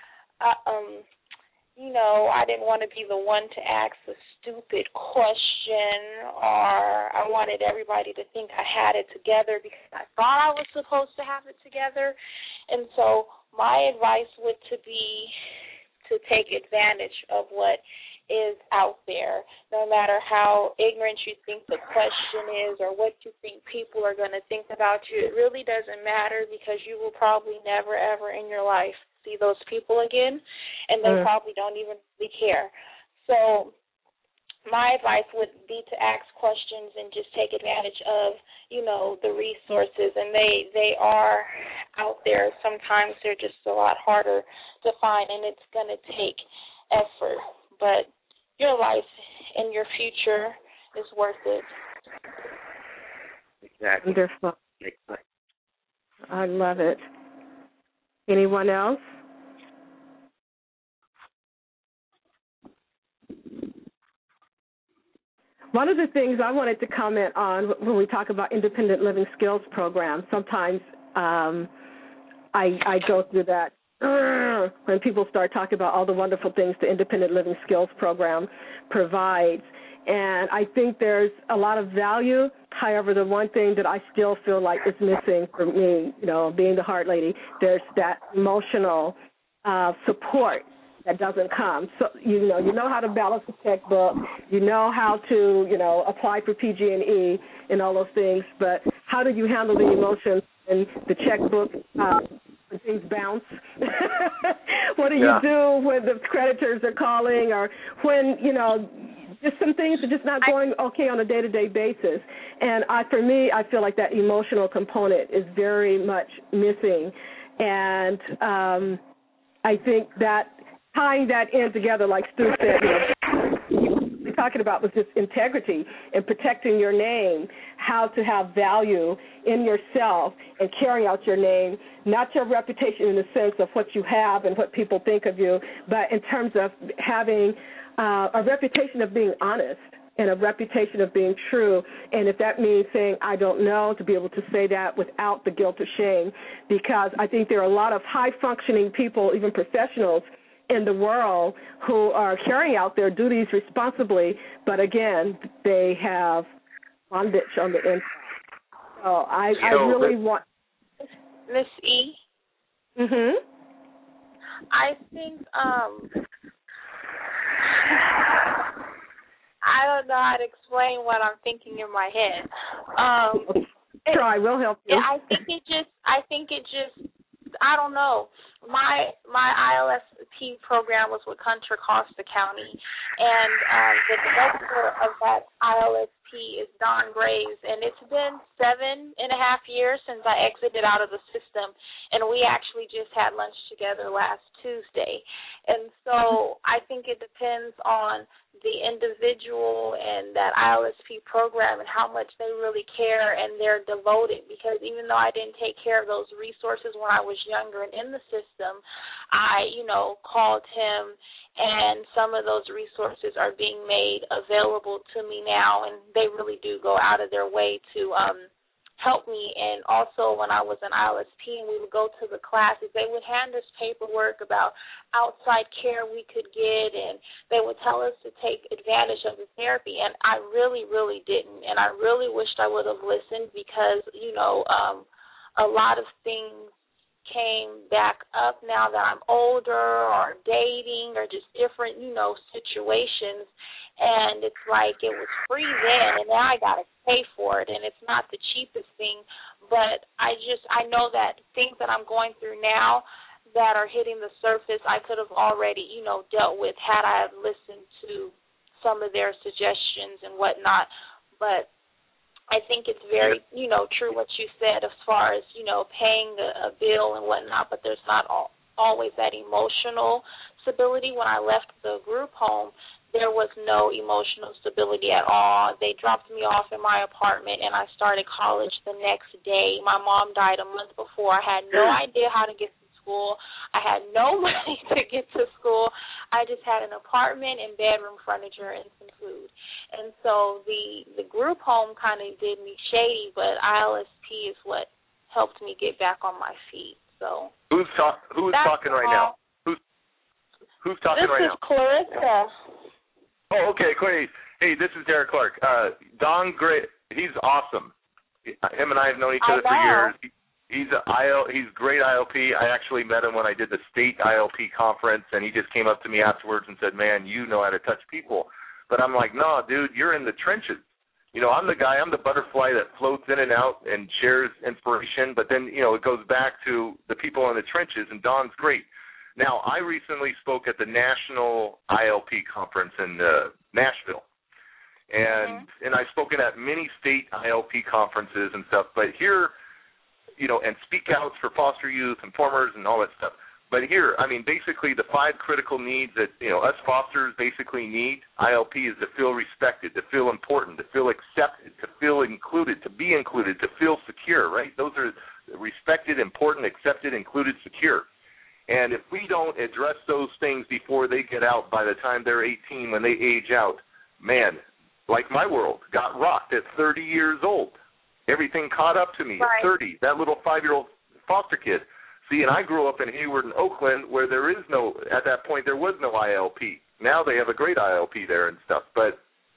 I didn't want to be the one to ask a stupid question, or I wanted everybody to think I had it together because I thought I was supposed to have it together. And so my advice would be to take advantage of what is out there, no matter how ignorant you think the question is or what you think people are going to think about you. It really doesn't matter because you will probably never, ever in your life see those people again, and they probably don't even really care. So my advice would be to ask questions and just take advantage of, the resources, and they are out there. Sometimes they're just a lot harder to find, and it's going to take effort. But your life and your future is worth it. Exactly. Wonderful. I love it. Anyone else? One of the things I wanted to comment on when we talk about independent living skills programs, sometimes I go through that when people start talking about all the wonderful things the independent living skills program provides. And I think there's a lot of value. However, the one thing that I still feel like is missing for me, being the heart lady, there's that emotional support that doesn't come. So, you know how to balance the checkbook, you know how to, apply for PG&E and all those things, but how do you handle the emotions and the checkbook when things bounce? What do you do when the creditors are calling or when, just some things are just not going okay on a day-to-day basis. And for me, I feel like that emotional component is very much missing. And I think that tying that in together, like Stu said, we're talking about was just integrity and protecting your name, how to have value in yourself and carrying out your name, not your reputation in the sense of what you have and what people think of you, but in terms of having a reputation of being honest and a reputation of being true. And if that means saying, I don't know, to be able to say that without the guilt or shame, because I think there are a lot of high-functioning people, even professionals, in the world who are carrying out their duties responsibly, but again, they have bondage on the inside. Oh, I really want. Miss E. Mhm. I think I don't know how to explain what I'm thinking in my head. Try, we'll help you. I think it just I don't know. My ILSP program was with Contra Costa County, and the director of that ILSP is Don Graves, and it's been 7.5 years since I exited out of the system, and we actually just had lunch together last Tuesday. And so I think it depends on the individual and that ILSP program and how much they really care and they're devoted, because even though I didn't take care of those resources when I was younger and in the system, I, called him, and some of those resources are being made available to me now, and they really do go out of their way to help me. And also when I was in ILSP and we would go to the classes, they would hand us paperwork about outside care we could get, and they would tell us to take advantage of the therapy. And I really, really didn't. And I really wished I would have listened, because, a lot of things came back up now that I'm older or dating or just different, situations. And it's like it was free then, and now I got to pay for it, and it's not the cheapest thing. But I know that things that I'm going through now that are hitting the surface, I could have already, dealt with had I listened to some of their suggestions and whatnot. But I think it's very, true what you said as far as, paying a bill and whatnot, but there's not always that emotional stability. When I left the group home, there was no emotional stability at all. They dropped me off in my apartment, and I started college the next day. My mom died a month before. I had no idea how to get to school. I had no money to get to school. I just had an apartment and bedroom furniture and some food. And so the group home kind of did me shady, but ILSP is what helped me get back on my feet. So who's talking right now? Who's talking right now? This is Clarissa. Oh, okay, great. Hey, this is Derek Clark. Don Gray, he's awesome. Him and I have known each other for years. He's great ILP. I actually met him when I did the state ILP conference, and he just came up to me afterwards and said, "Man, you know how to touch people." But I'm like, "No, dude, you're in the trenches. I'm the guy. I'm the butterfly that floats in and out and shares inspiration. But then, it goes back to the people in the trenches, and Don's great." Now, I recently spoke at the National ILP Conference in Nashville, and I've spoken at many state ILP conferences and stuff, but here, and speak outs for foster youth, informers, and all that stuff. But here, basically the 5 critical needs that, us fosters basically need, ILP, is to feel respected, to feel important, to feel accepted, to feel included, to be included, to feel secure, right? Those are respected, important, accepted, included, secure. And if we don't address those things before they get out, by the time they're 18, when they age out, man, like my world, got rocked at 30 years old. Everything caught up to me at 30, that little 5-year-old foster kid. See, and I grew up in Hayward and Oakland, where at that point there was no ILP. Now they have a great ILP there and stuff. But,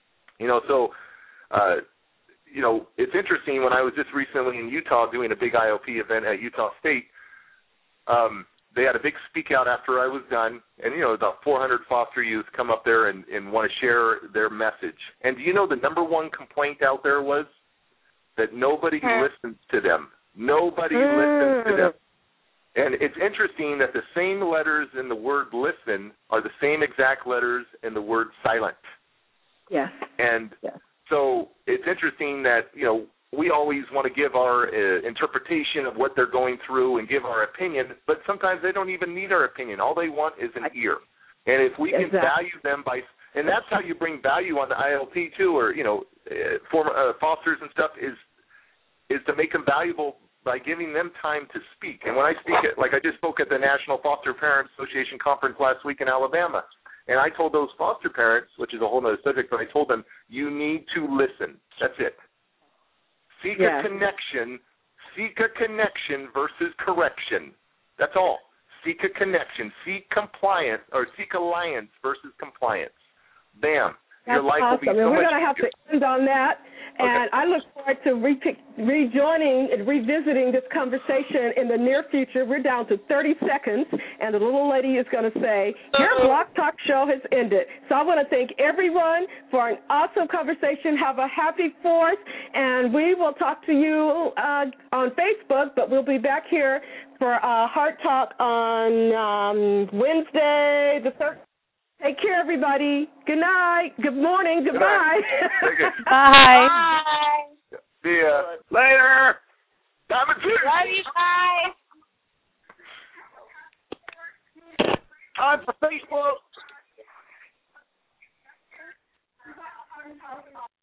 it's interesting. When I was just recently in Utah doing a big ILP event at Utah State, they had a big speak out after I was done, and, about 400 foster youth come up there and want to share their message. And do you know the number one complaint out there was that nobody listens to them. Nobody listens to them. And it's interesting that the same letters in the word listen are the same exact letters in the word silent. Yes. And so it's interesting that, we always want to give our interpretation of what they're going through and give our opinion, but sometimes they don't even need our opinion. All they want is an ear. And if we can value them and that's how you bring value on the ILP too, or, fosters and stuff, is to make them valuable by giving them time to speak. And when I speak I just spoke at the National Foster Parents Association Conference last week in Alabama, and I told those foster parents, which is a whole other subject, but I told them, you need to listen. That's it. Seek a connection versus correction. That's all. Seek a connection. Seek compliance, or seek alliance versus compliance. Bam. That's Your life awesome. will be so we're much going to have to end on that. And I look forward to rejoining and revisiting this conversation in the near future. We're down to 30 seconds, and the little lady is going to say, your Blog Talk show has ended. So I want to thank everyone for an awesome conversation. Have a happy 4th, and we will talk to you on Facebook, but we'll be back here for Heart Talk on Wednesday the 3rd. Take care, everybody. Good night. Good morning. Goodbye. Bye. Bye. See ya. Later. Diamond Juice. Love you. Bye. Time for Facebook.